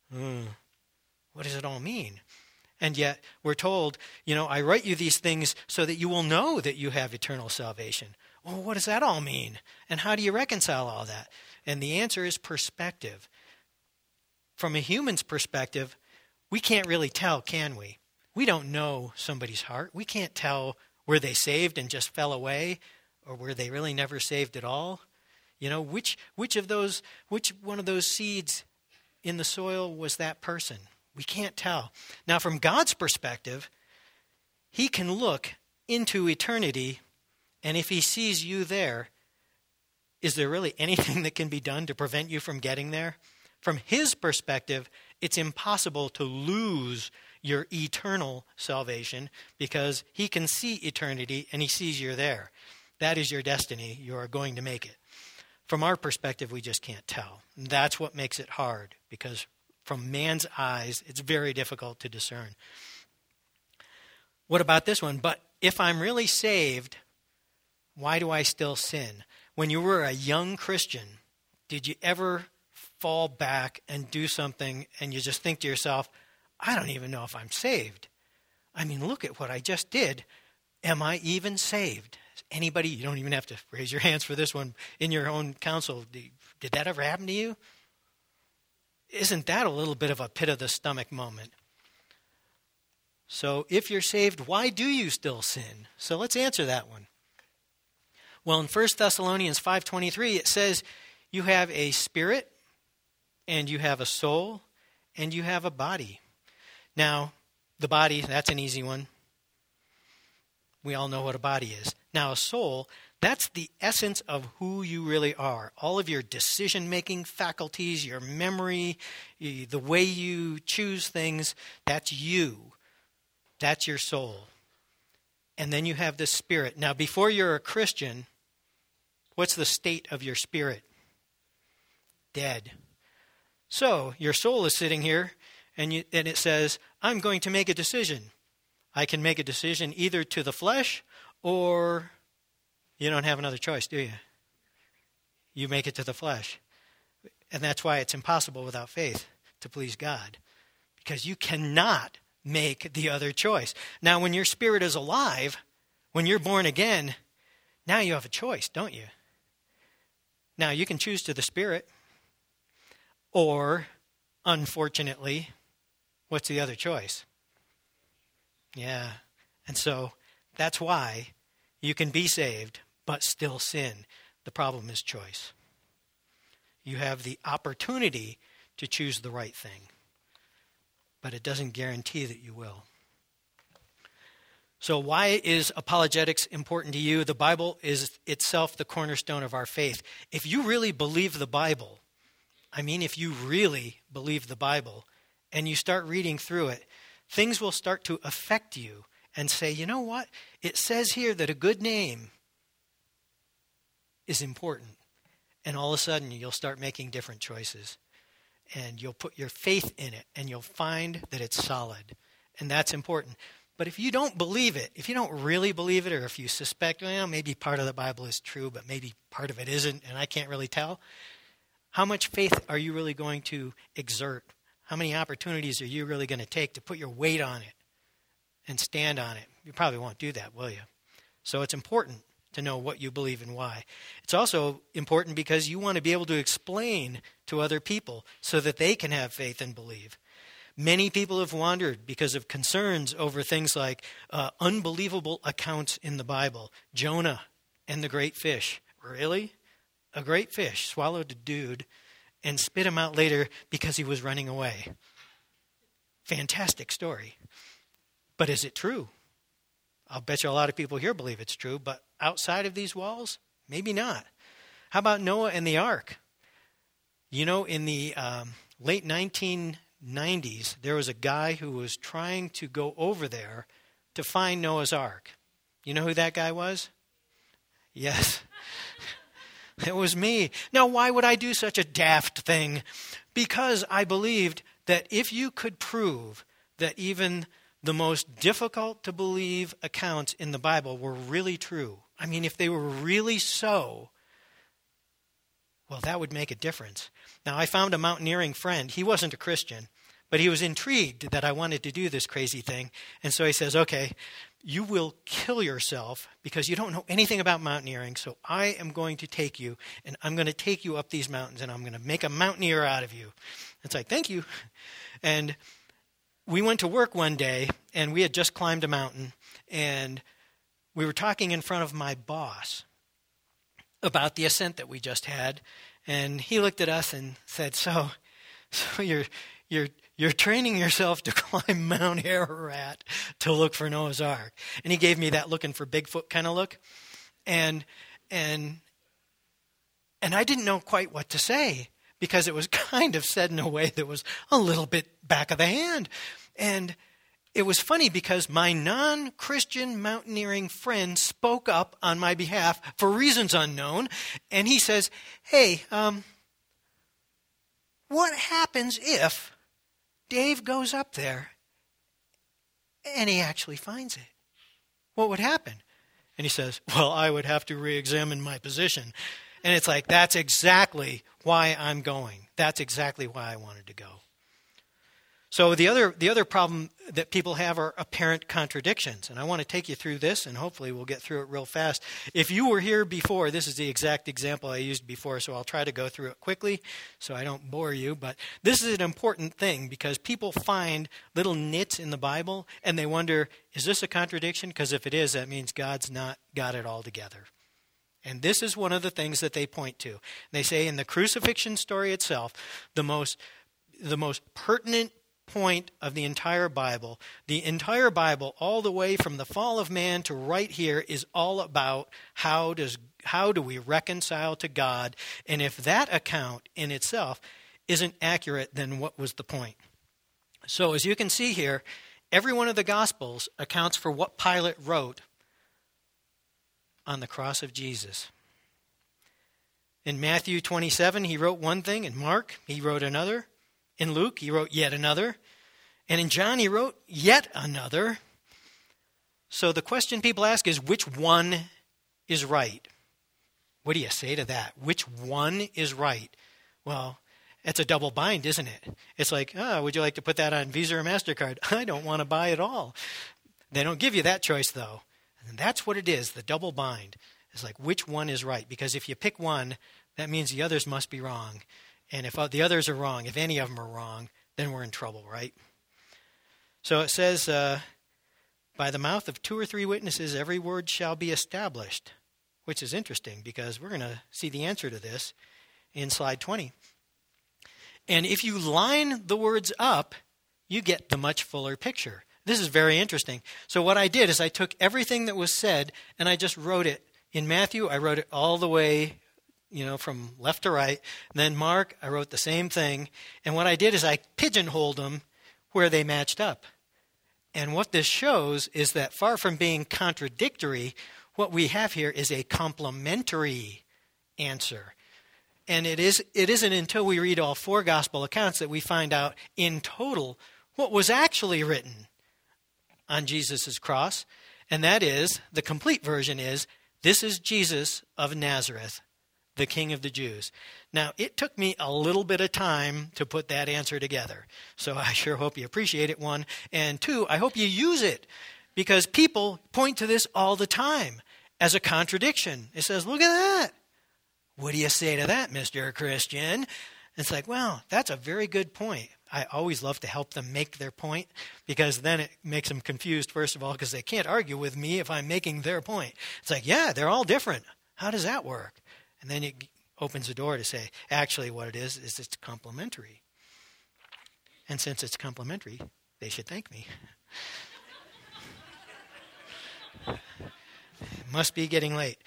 S1: What does it all mean? And yet we're told, I write you these things so that you will know that you have eternal salvation. Well, what does that all mean? And how do you reconcile all that? And the answer is perspective. From a human's perspective, we can't really tell, can we? We don't know somebody's heart. We can't tell were they saved and just fell away, or were they really never saved at all? Which one of those seeds in the soil was that person? We can't tell. Now, from God's perspective, he can look into eternity, and if he sees you there, is there really anything that can be done to prevent you from getting there? From his perspective, it's impossible to lose your eternal salvation because he can see eternity and he sees you're there. That is your destiny. You are going to make it. From our perspective, we just can't tell. And that's what makes it hard, because from man's eyes, it's very difficult to discern. What about this one? But if I'm really saved, why do I still sin? When you were a young Christian, did you ever fall back and do something and you just think to yourself, I don't even know if I'm saved? I mean, look at what I just did. Am I even saved? Anybody, you don't even have to raise your hands for this one, in your own counsel, did that ever happen to you? Isn't that a little bit of a pit of the stomach moment? So if you're saved, why do you still sin? So let's answer that one. Well, in 1 Thessalonians 5:23, it says you have a spirit, and you have a soul, and you have a body. Now, the body, that's an easy one. We all know what a body is. Now, a soul, that's the essence of who you really are. All of your decision-making faculties, your memory, the way you choose things, that's you. That's your soul. And then you have the spirit. Now, before you're a Christian, what's the state of your spirit? Dead. So, your soul is sitting here, and it says, I'm going to make a decision. I can make a decision either to the flesh, or you don't have another choice, do you? You make it to the flesh. And that's why it's impossible without faith to please God, because you cannot make the other choice. Now, when your spirit is alive, when you're born again, now you have a choice, don't you? Now, you can choose to the spirit, or, unfortunately, what's the other choice? Yeah. And so that's why you can be saved but still sin. The problem is choice. You have the opportunity to choose the right thing, but it doesn't guarantee that you will. So why is apologetics important to you? The Bible is itself the cornerstone of our faith. If you really believe the Bible, if you really believe the Bible and you start reading through it, things will start to affect you and say, you know what? It says here that a good name is important. And all of a sudden, you'll start making different choices. And you'll put your faith in it, and you'll find that it's solid. And that's important. But if you don't believe it, if you don't really believe it, or if you suspect, well, maybe part of the Bible is true, but maybe part of it isn't, and I can't really tell, how much faith are you really going to exert? How many opportunities are you really going to take to put your weight on it and stand on it? You probably won't do that, will you? So it's important to know what you believe and why. It's also important because you want to be able to explain to other people so that they can have faith and believe. Many people have wandered because of concerns over things like unbelievable accounts in the Bible. Jonah and the great fish. Really? A great fish swallowed a dude and spit him out later because he was running away. Fantastic story. But is it true? I'll bet you a lot of people here believe it's true, but outside of these walls, maybe not. How about Noah and the ark? You know, in the late 1990s, there was a guy who was trying to go over there to find Noah's ark. You know who that guy was? Yes. It was me. Now, why would I do such a daft thing? Because I believed that if you could prove that even the most difficult to believe accounts in the Bible were really true, I mean, if they were really so, well, that would make a difference. Now, I found a mountaineering friend. He wasn't a Christian, but he was intrigued that I wanted to do this crazy thing. And so he says, okay, you will kill yourself because you don't know anything about mountaineering, so I am going to take you, and I'm going to take you up these mountains, and I'm going to make a mountaineer out of you. It's like, thank you. And we went to work one day, and we had just climbed a mountain, and we were talking in front of my boss about the ascent that we just had, and he looked at us and said, so you're training yourself to climb Mount Ararat to look for Noah's Ark. And he gave me that looking for Bigfoot kind of look. And I didn't know quite what to say because it was kind of said in a way that was a little bit back of the hand. And it was funny because my non-Christian mountaineering friend spoke up on my behalf for reasons unknown. And he says, hey, what happens if Dave goes up there and he actually finds it? What would happen? And he says, well, I would have to re-examine my position. And it's like, that's exactly why I'm going. That's exactly why I wanted to go. So the other problem that people have are apparent contradictions. And I want to take you through this, and hopefully we'll get through it real fast. If you were here before, this is the exact example I used before, so I'll try to go through it quickly so I don't bore you. But this is an important thing because people find little nits in the Bible, and they wonder, is this a contradiction? Because if it is, that means God's not got it all together. And this is one of the things that they point to. They say in the crucifixion story itself, the most pertinent point of the entire Bible all the way from the fall of man to right here is all about how do we reconcile to God, and if that account in itself isn't accurate, then what was the point? So as you can see here, every one of the Gospels accounts for what Pilate wrote on the cross of Jesus. In Matthew 27, he wrote one thing. In Mark, he wrote another. In Luke, he wrote yet another. And in John, he wrote yet another. So the question people ask is, which one is right? What do you say to that? Which one is right? Well, it's a double bind, isn't it? It's like, would you like to put that on Visa or MasterCard? I don't want to buy it all. They don't give you that choice, though. And that's what it is, the double bind. It's like, which one is right? Because if you pick one, that means the others must be wrong. And if the others are wrong, if any of them are wrong, then we're in trouble, right? So it says, by the mouth of 2 or 3 witnesses, every word shall be established, which is interesting because we're going to see the answer to this in slide 20. And if you line the words up, you get the much fuller picture. This is very interesting. So what I did is I took everything that was said and I just wrote it. In Matthew, I wrote it all the way from left to right. And then Mark, I wrote the same thing. And what I did is I pigeonholed them where they matched up. And what this shows is that far from being contradictory, what we have here is a complementary answer. And it isn't until we read all 4 gospel accounts that we find out in total what was actually written. on Jesus' cross, and that is, the complete version is, this is Jesus of Nazareth, the King of the Jews. Now, it took me a little bit of time to put that answer together, so I sure hope you appreciate it, one. And two, I hope you use it, because people point to this all the time as a contradiction. It says, look at that. What do you say to that, Mr. Christian? It's like, well, that's a very good point. I always love to help them make their point, because then it makes them confused, first of all, because they can't argue with me if I'm making their point. It's like, yeah, they're all different. How does that work? And then it opens the door to say, actually what it is it's complementary. And since it's complementary, they should thank me. It must be getting late.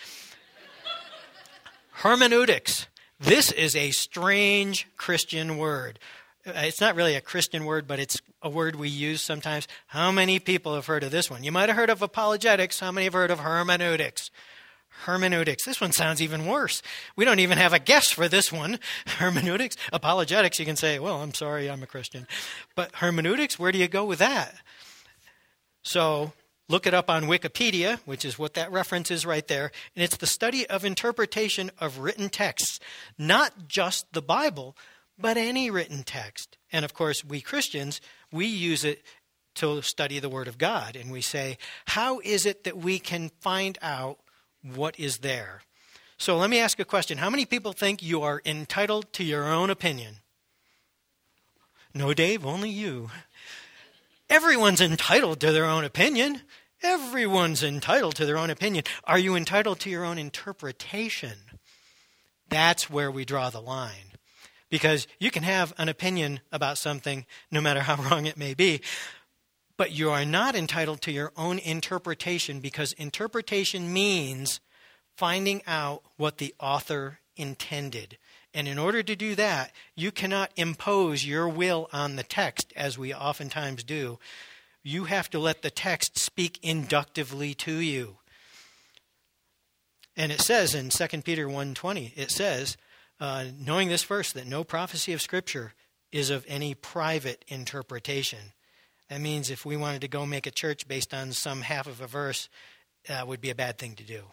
S1: Hermeneutics. This is a strange Christian word. It's not really a Christian word, but it's a word we use sometimes. How many people have heard of this one? You might have heard of apologetics. How many have heard of hermeneutics? Hermeneutics. This one sounds even worse. We don't even have a guess for this one. Hermeneutics. Apologetics, you can say, well, I'm sorry, I'm a Christian. But hermeneutics, where do you go with that? So look it up on Wikipedia, which is what that reference is right there. And it's the study of interpretation of written texts, not just the Bible, but any written text. And of course, we Christians, we use it to study the Word of God. And we say, how is it that we can find out what is there? So let me ask a question. How many people think you are entitled to your own opinion? No, Dave, only you. Everyone's entitled to their own opinion. Everyone's entitled to their own opinion. Are you entitled to your own interpretation? That's where we draw the line. Because you can have an opinion about something, no matter how wrong it may be, but you are not entitled to your own interpretation, because interpretation means finding out what the author intended. And in order to do that, you cannot impose your will on the text, as we oftentimes do. You have to let the text speak inductively to you. And it says in 2 Peter 1:20, it says, knowing this first, that no prophecy of Scripture is of any private interpretation. That means if we wanted to go make a church based on some half of a verse, that would be a bad thing to do.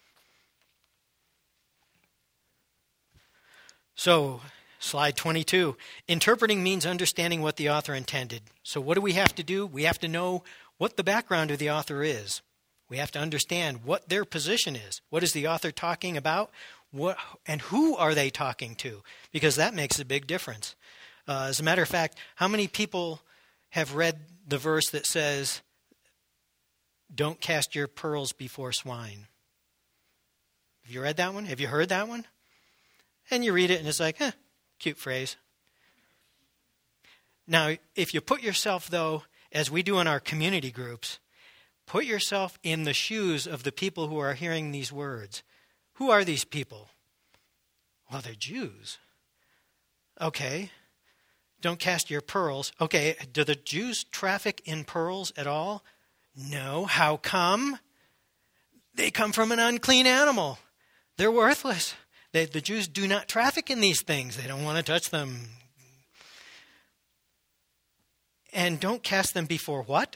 S1: So, slide 22. Interpreting means understanding what the author intended. So what do we have to do? We have to know what the background of the author is. We have to understand what their position is. What is the author talking about? And who are they talking to? Because that makes a big difference. As a matter of fact, how many people have read the verse that says, don't cast your pearls before swine? Have you read that one? Have you heard that one? And you read it and it's like, cute phrase. Now, if you put yourself, though, as we do in our community groups, put yourself in the shoes of the people who are hearing these words. Who are these people? Well, they're Jews. Okay. Don't cast your pearls. Okay, do the Jews traffic in pearls at all? No. How come? They come from an unclean animal. They're worthless. The Jews do not traffic in these things. They don't want to touch them. And don't cast them before what?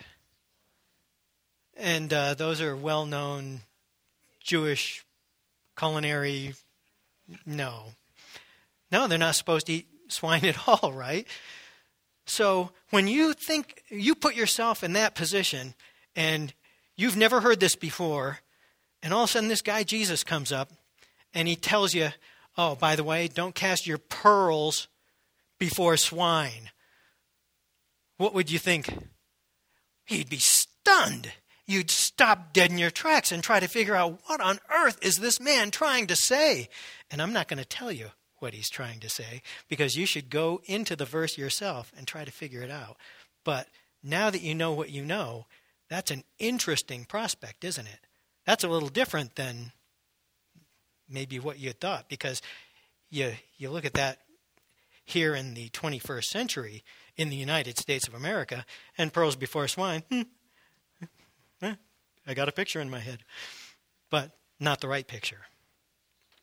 S1: And those are well-known Jewish culinary. No, they're not supposed to eat swine at all, right? So when you think, you put yourself in that position and you've never heard this before, and all of a sudden this guy Jesus comes up and he tells you, oh, by the way, don't cast your pearls before swine. What would you think? You'd be stunned. You'd stop dead in your tracks and try to figure out, what on earth is this man trying to say? And I'm not going to tell you what he's trying to say, because you should go into the verse yourself and try to figure it out. But now that you know what you know, that's an interesting prospect, isn't it? That's a little different than maybe what you thought, because you look at that here in the 21st century in the United States of America, and pearls before swine, I got a picture in my head, but not the right picture.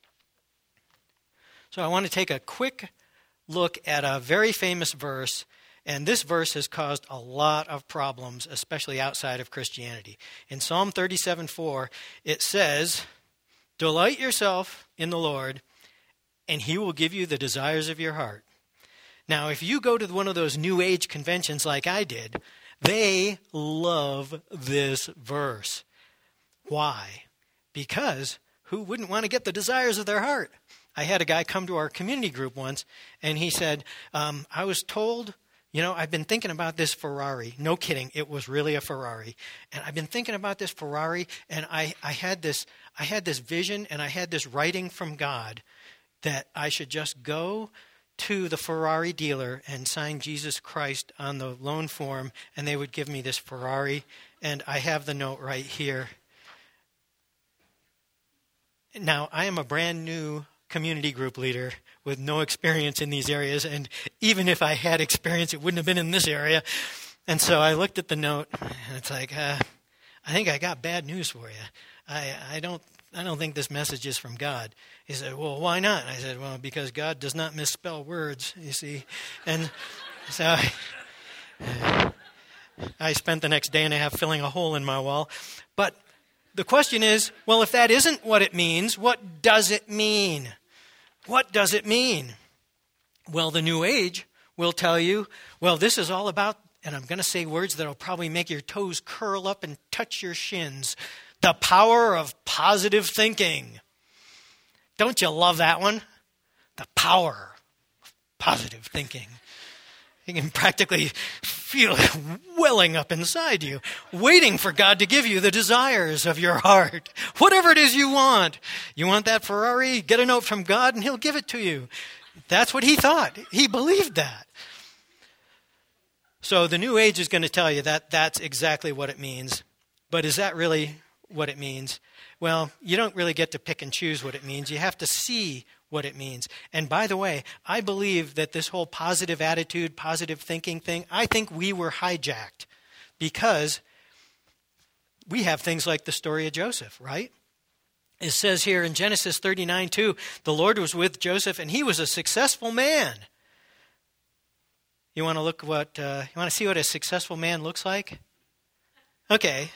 S1: So I want to take a quick look at a very famous verse, And this verse has caused a lot of problems, especially outside of Christianity. In Psalm 37:4, it says, "Delight yourself in the Lord, and he will give you the desires of your heart." Now, if you go to one of those New Age conventions like I did, they love this verse. Why? Because who wouldn't want to get the desires of their heart? I had a guy come to our community group once, and he said, I was told, I've been thinking about this Ferrari. No kidding, it was really a Ferrari. And I've been thinking about this Ferrari, and I had this vision, and I had this writing from God that I should just go to the Ferrari dealer and sign Jesus Christ on the loan form, and they would give me this Ferrari. And I have the note right here. Now, I am a brand new community group leader with no experience in these areas, and even if I had experience, it wouldn't have been in this area. And so I looked at the note, and it's like, I think I got bad news for you. I don't think this message is from God. He said, well, why not? I said, well, because God does not misspell words, you see. And so I spent the next day and a half filling a hole in my wall. But the question is, well, if that isn't what it means, what does it mean? What does it mean? Well, the New Age will tell you, well, this is all about, and I'm going to say words that will probably make your toes curl up and touch your shins, the power of positive thinking. Don't you love that one? The power of positive thinking. You can practically feel it welling up inside you, waiting for God to give you the desires of your heart. Whatever it is you want. You want that Ferrari? Get a note from God and he'll give it to you. That's what he thought. He believed that. So the New Age is going to tell you that that's exactly what it means. But is that really what it means? Well, you don't really get to pick and choose what it means. You have to see what it means. And by the way, I believe that this whole positive attitude, positive thinking thing, I think we were hijacked because we have things like the story of Joseph, right? It says here in Genesis 39:2, the Lord was with Joseph and he was a successful man. You want to see what a successful man looks like? Okay.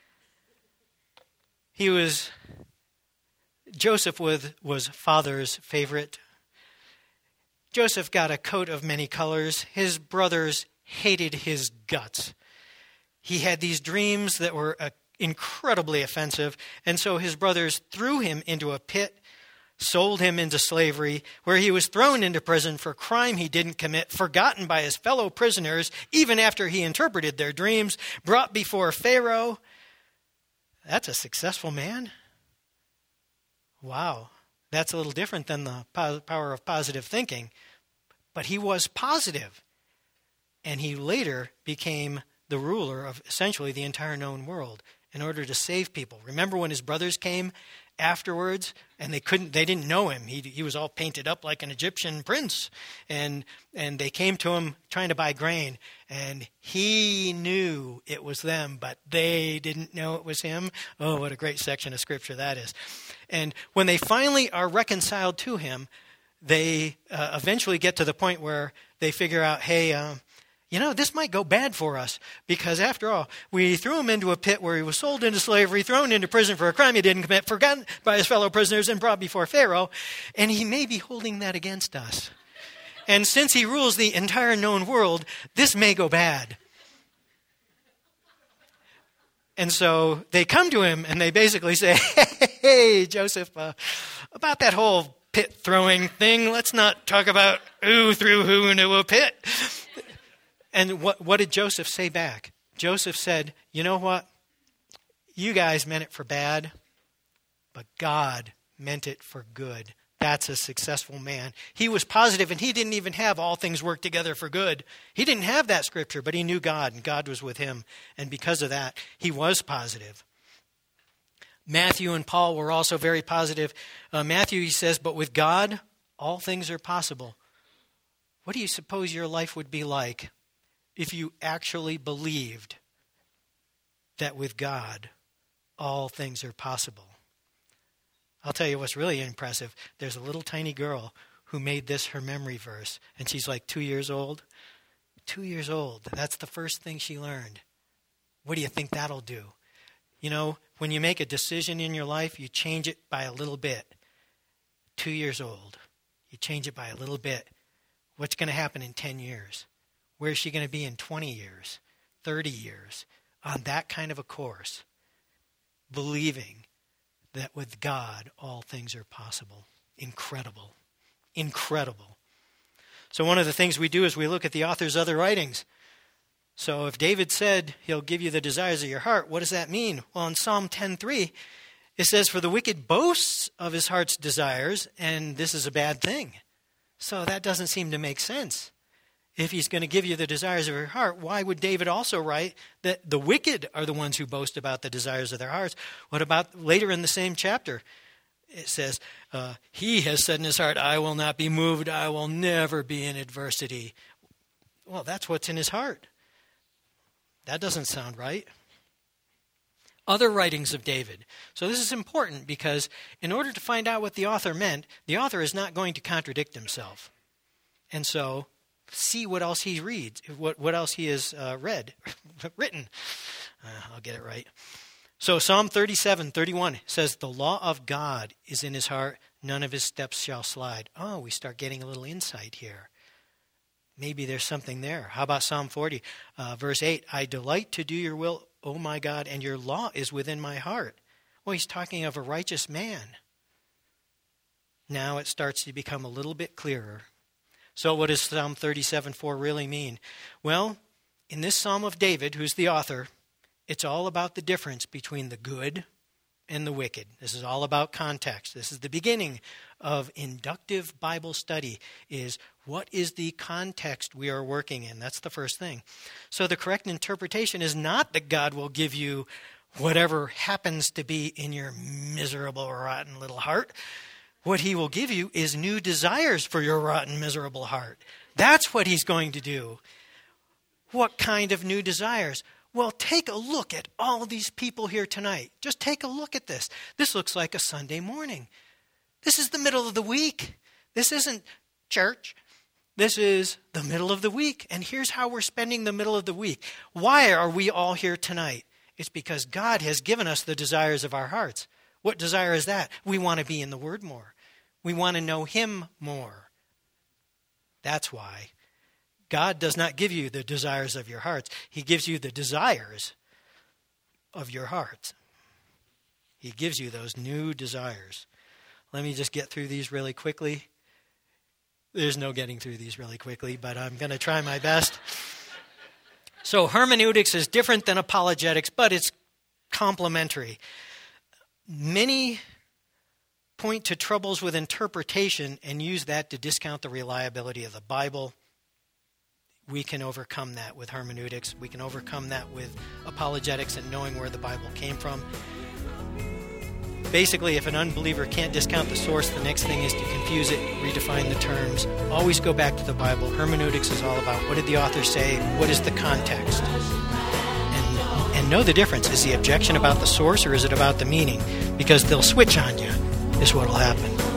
S1: Joseph was father's favorite. Joseph got a coat of many colors. His brothers hated his guts. He had these dreams that were incredibly offensive, and so his brothers threw him into a pit, sold him into slavery, where he was thrown into prison for a crime he didn't commit, forgotten by his fellow prisoners, even after he interpreted their dreams, brought before Pharaoh. That's a successful man. Wow, that's a little different than the power of positive thinking. But he was positive, and he later became the ruler of essentially the entire known world in order to save people. Remember when his brothers came afterwards and they didn't know him. He was all painted up like an Egyptian prince, and they came to him trying to buy grain, and he knew it was them, but they didn't know it was him. Oh, what a great section of scripture that is. And when they finally are reconciled to him, they eventually get to the point where they figure out, hey, this might go bad for us, because after all, we threw him into a pit where he was sold into slavery, thrown into prison for a crime he didn't commit, forgotten by his fellow prisoners, and brought before Pharaoh, and he may be holding that against us. And since he rules the entire known world, this may go bad. And so they come to him and they basically say, hey, Joseph, about that whole pit throwing thing, let's not talk about who threw who into a pit. And what did Joseph say back? Joseph said, you know what? You guys meant it for bad, but God meant it for good. That's a successful man. He was positive, and he didn't even have all things work together for good. He didn't have that scripture, but he knew God, and God was with him. And because of that, he was positive. Matthew and Paul were also very positive. Matthew, he says, but with God, all things are possible. What do you suppose your life would be like if you actually believed that with God, all things are possible? I'll tell you what's really impressive. There's a little tiny girl who made this her memory verse, and she's like 2 years old. 2 years old. That's the first thing she learned. What do you think that'll do? You know, when you make a decision in your life, you change it by a little bit. 2 years old. You change it by a little bit. What's going to happen in 10 years? Where's she going to be in 20 years, 30 years? On that kind of a course, believing that with God, all things are possible. Incredible. Incredible. So one of the things we do is we look at the author's other writings. So if David said he'll give you the desires of your heart, what does that mean? Well, in Psalm 10:3, it says, for the wicked boasts of his heart's desires, and this is a bad thing. So that doesn't seem to make sense. If he's going to give you the desires of your heart, why would David also write that the wicked are the ones who boast about the desires of their hearts? What about later in the same chapter? It says, he has said in his heart, I will not be moved. I will never be in adversity. Well, that's what's in his heart. That doesn't sound right. Other writings of David. So this is important because in order to find out what the author meant, the author is not going to contradict himself. And so see what else he reads, what else he has written. I'll get it right. So Psalm 37:31 says, the law of God is in his heart, none of his steps shall slide. Oh, we start getting a little insight here. Maybe there's something there. How about Psalm 40, verse 8? I delight to do your will, O my God, and your law is within my heart. Well, he's talking of a righteous man. Now it starts to become a little bit clearer. So what does Psalm 37:4 really mean? Well, in this Psalm of David, who's the author, it's all about the difference between the good and the wicked. This is all about context. This is the beginning of inductive Bible study, is what is the context we are working in? That's the first thing. So the correct interpretation is not that God will give you whatever happens to be in your miserable, rotten little heart. What he will give you is new desires for your rotten, miserable heart. That's what he's going to do. What kind of new desires? Well, take a look at all these people here tonight. Just take a look at this. This looks like a Sunday morning. This is the middle of the week. This isn't church. This is the middle of the week. And here's how we're spending the middle of the week. Why are we all here tonight? It's because God has given us the desires of our hearts. What desire is that? We want to be in the Word more. We want to know Him more. That's why. God does not give you the desires of your hearts. He gives you the desires of your hearts. He gives you those new desires. Let me just get through these really quickly. There's no getting through these really quickly, but I'm going to try my best. So hermeneutics is different than apologetics, but it's complementary. Many point to troubles with interpretation and use that to discount the reliability of the Bible. We can overcome that with hermeneutics. We can overcome that with apologetics and knowing where the Bible came from. Basically, if an unbeliever can't discount the source, the next thing is to confuse it, redefine the terms. Always go back to the Bible. Hermeneutics is all about what did the author say, what is the context. And know the difference. Is the objection about the source or is it about the meaning? Because they'll switch on you, is what will happen.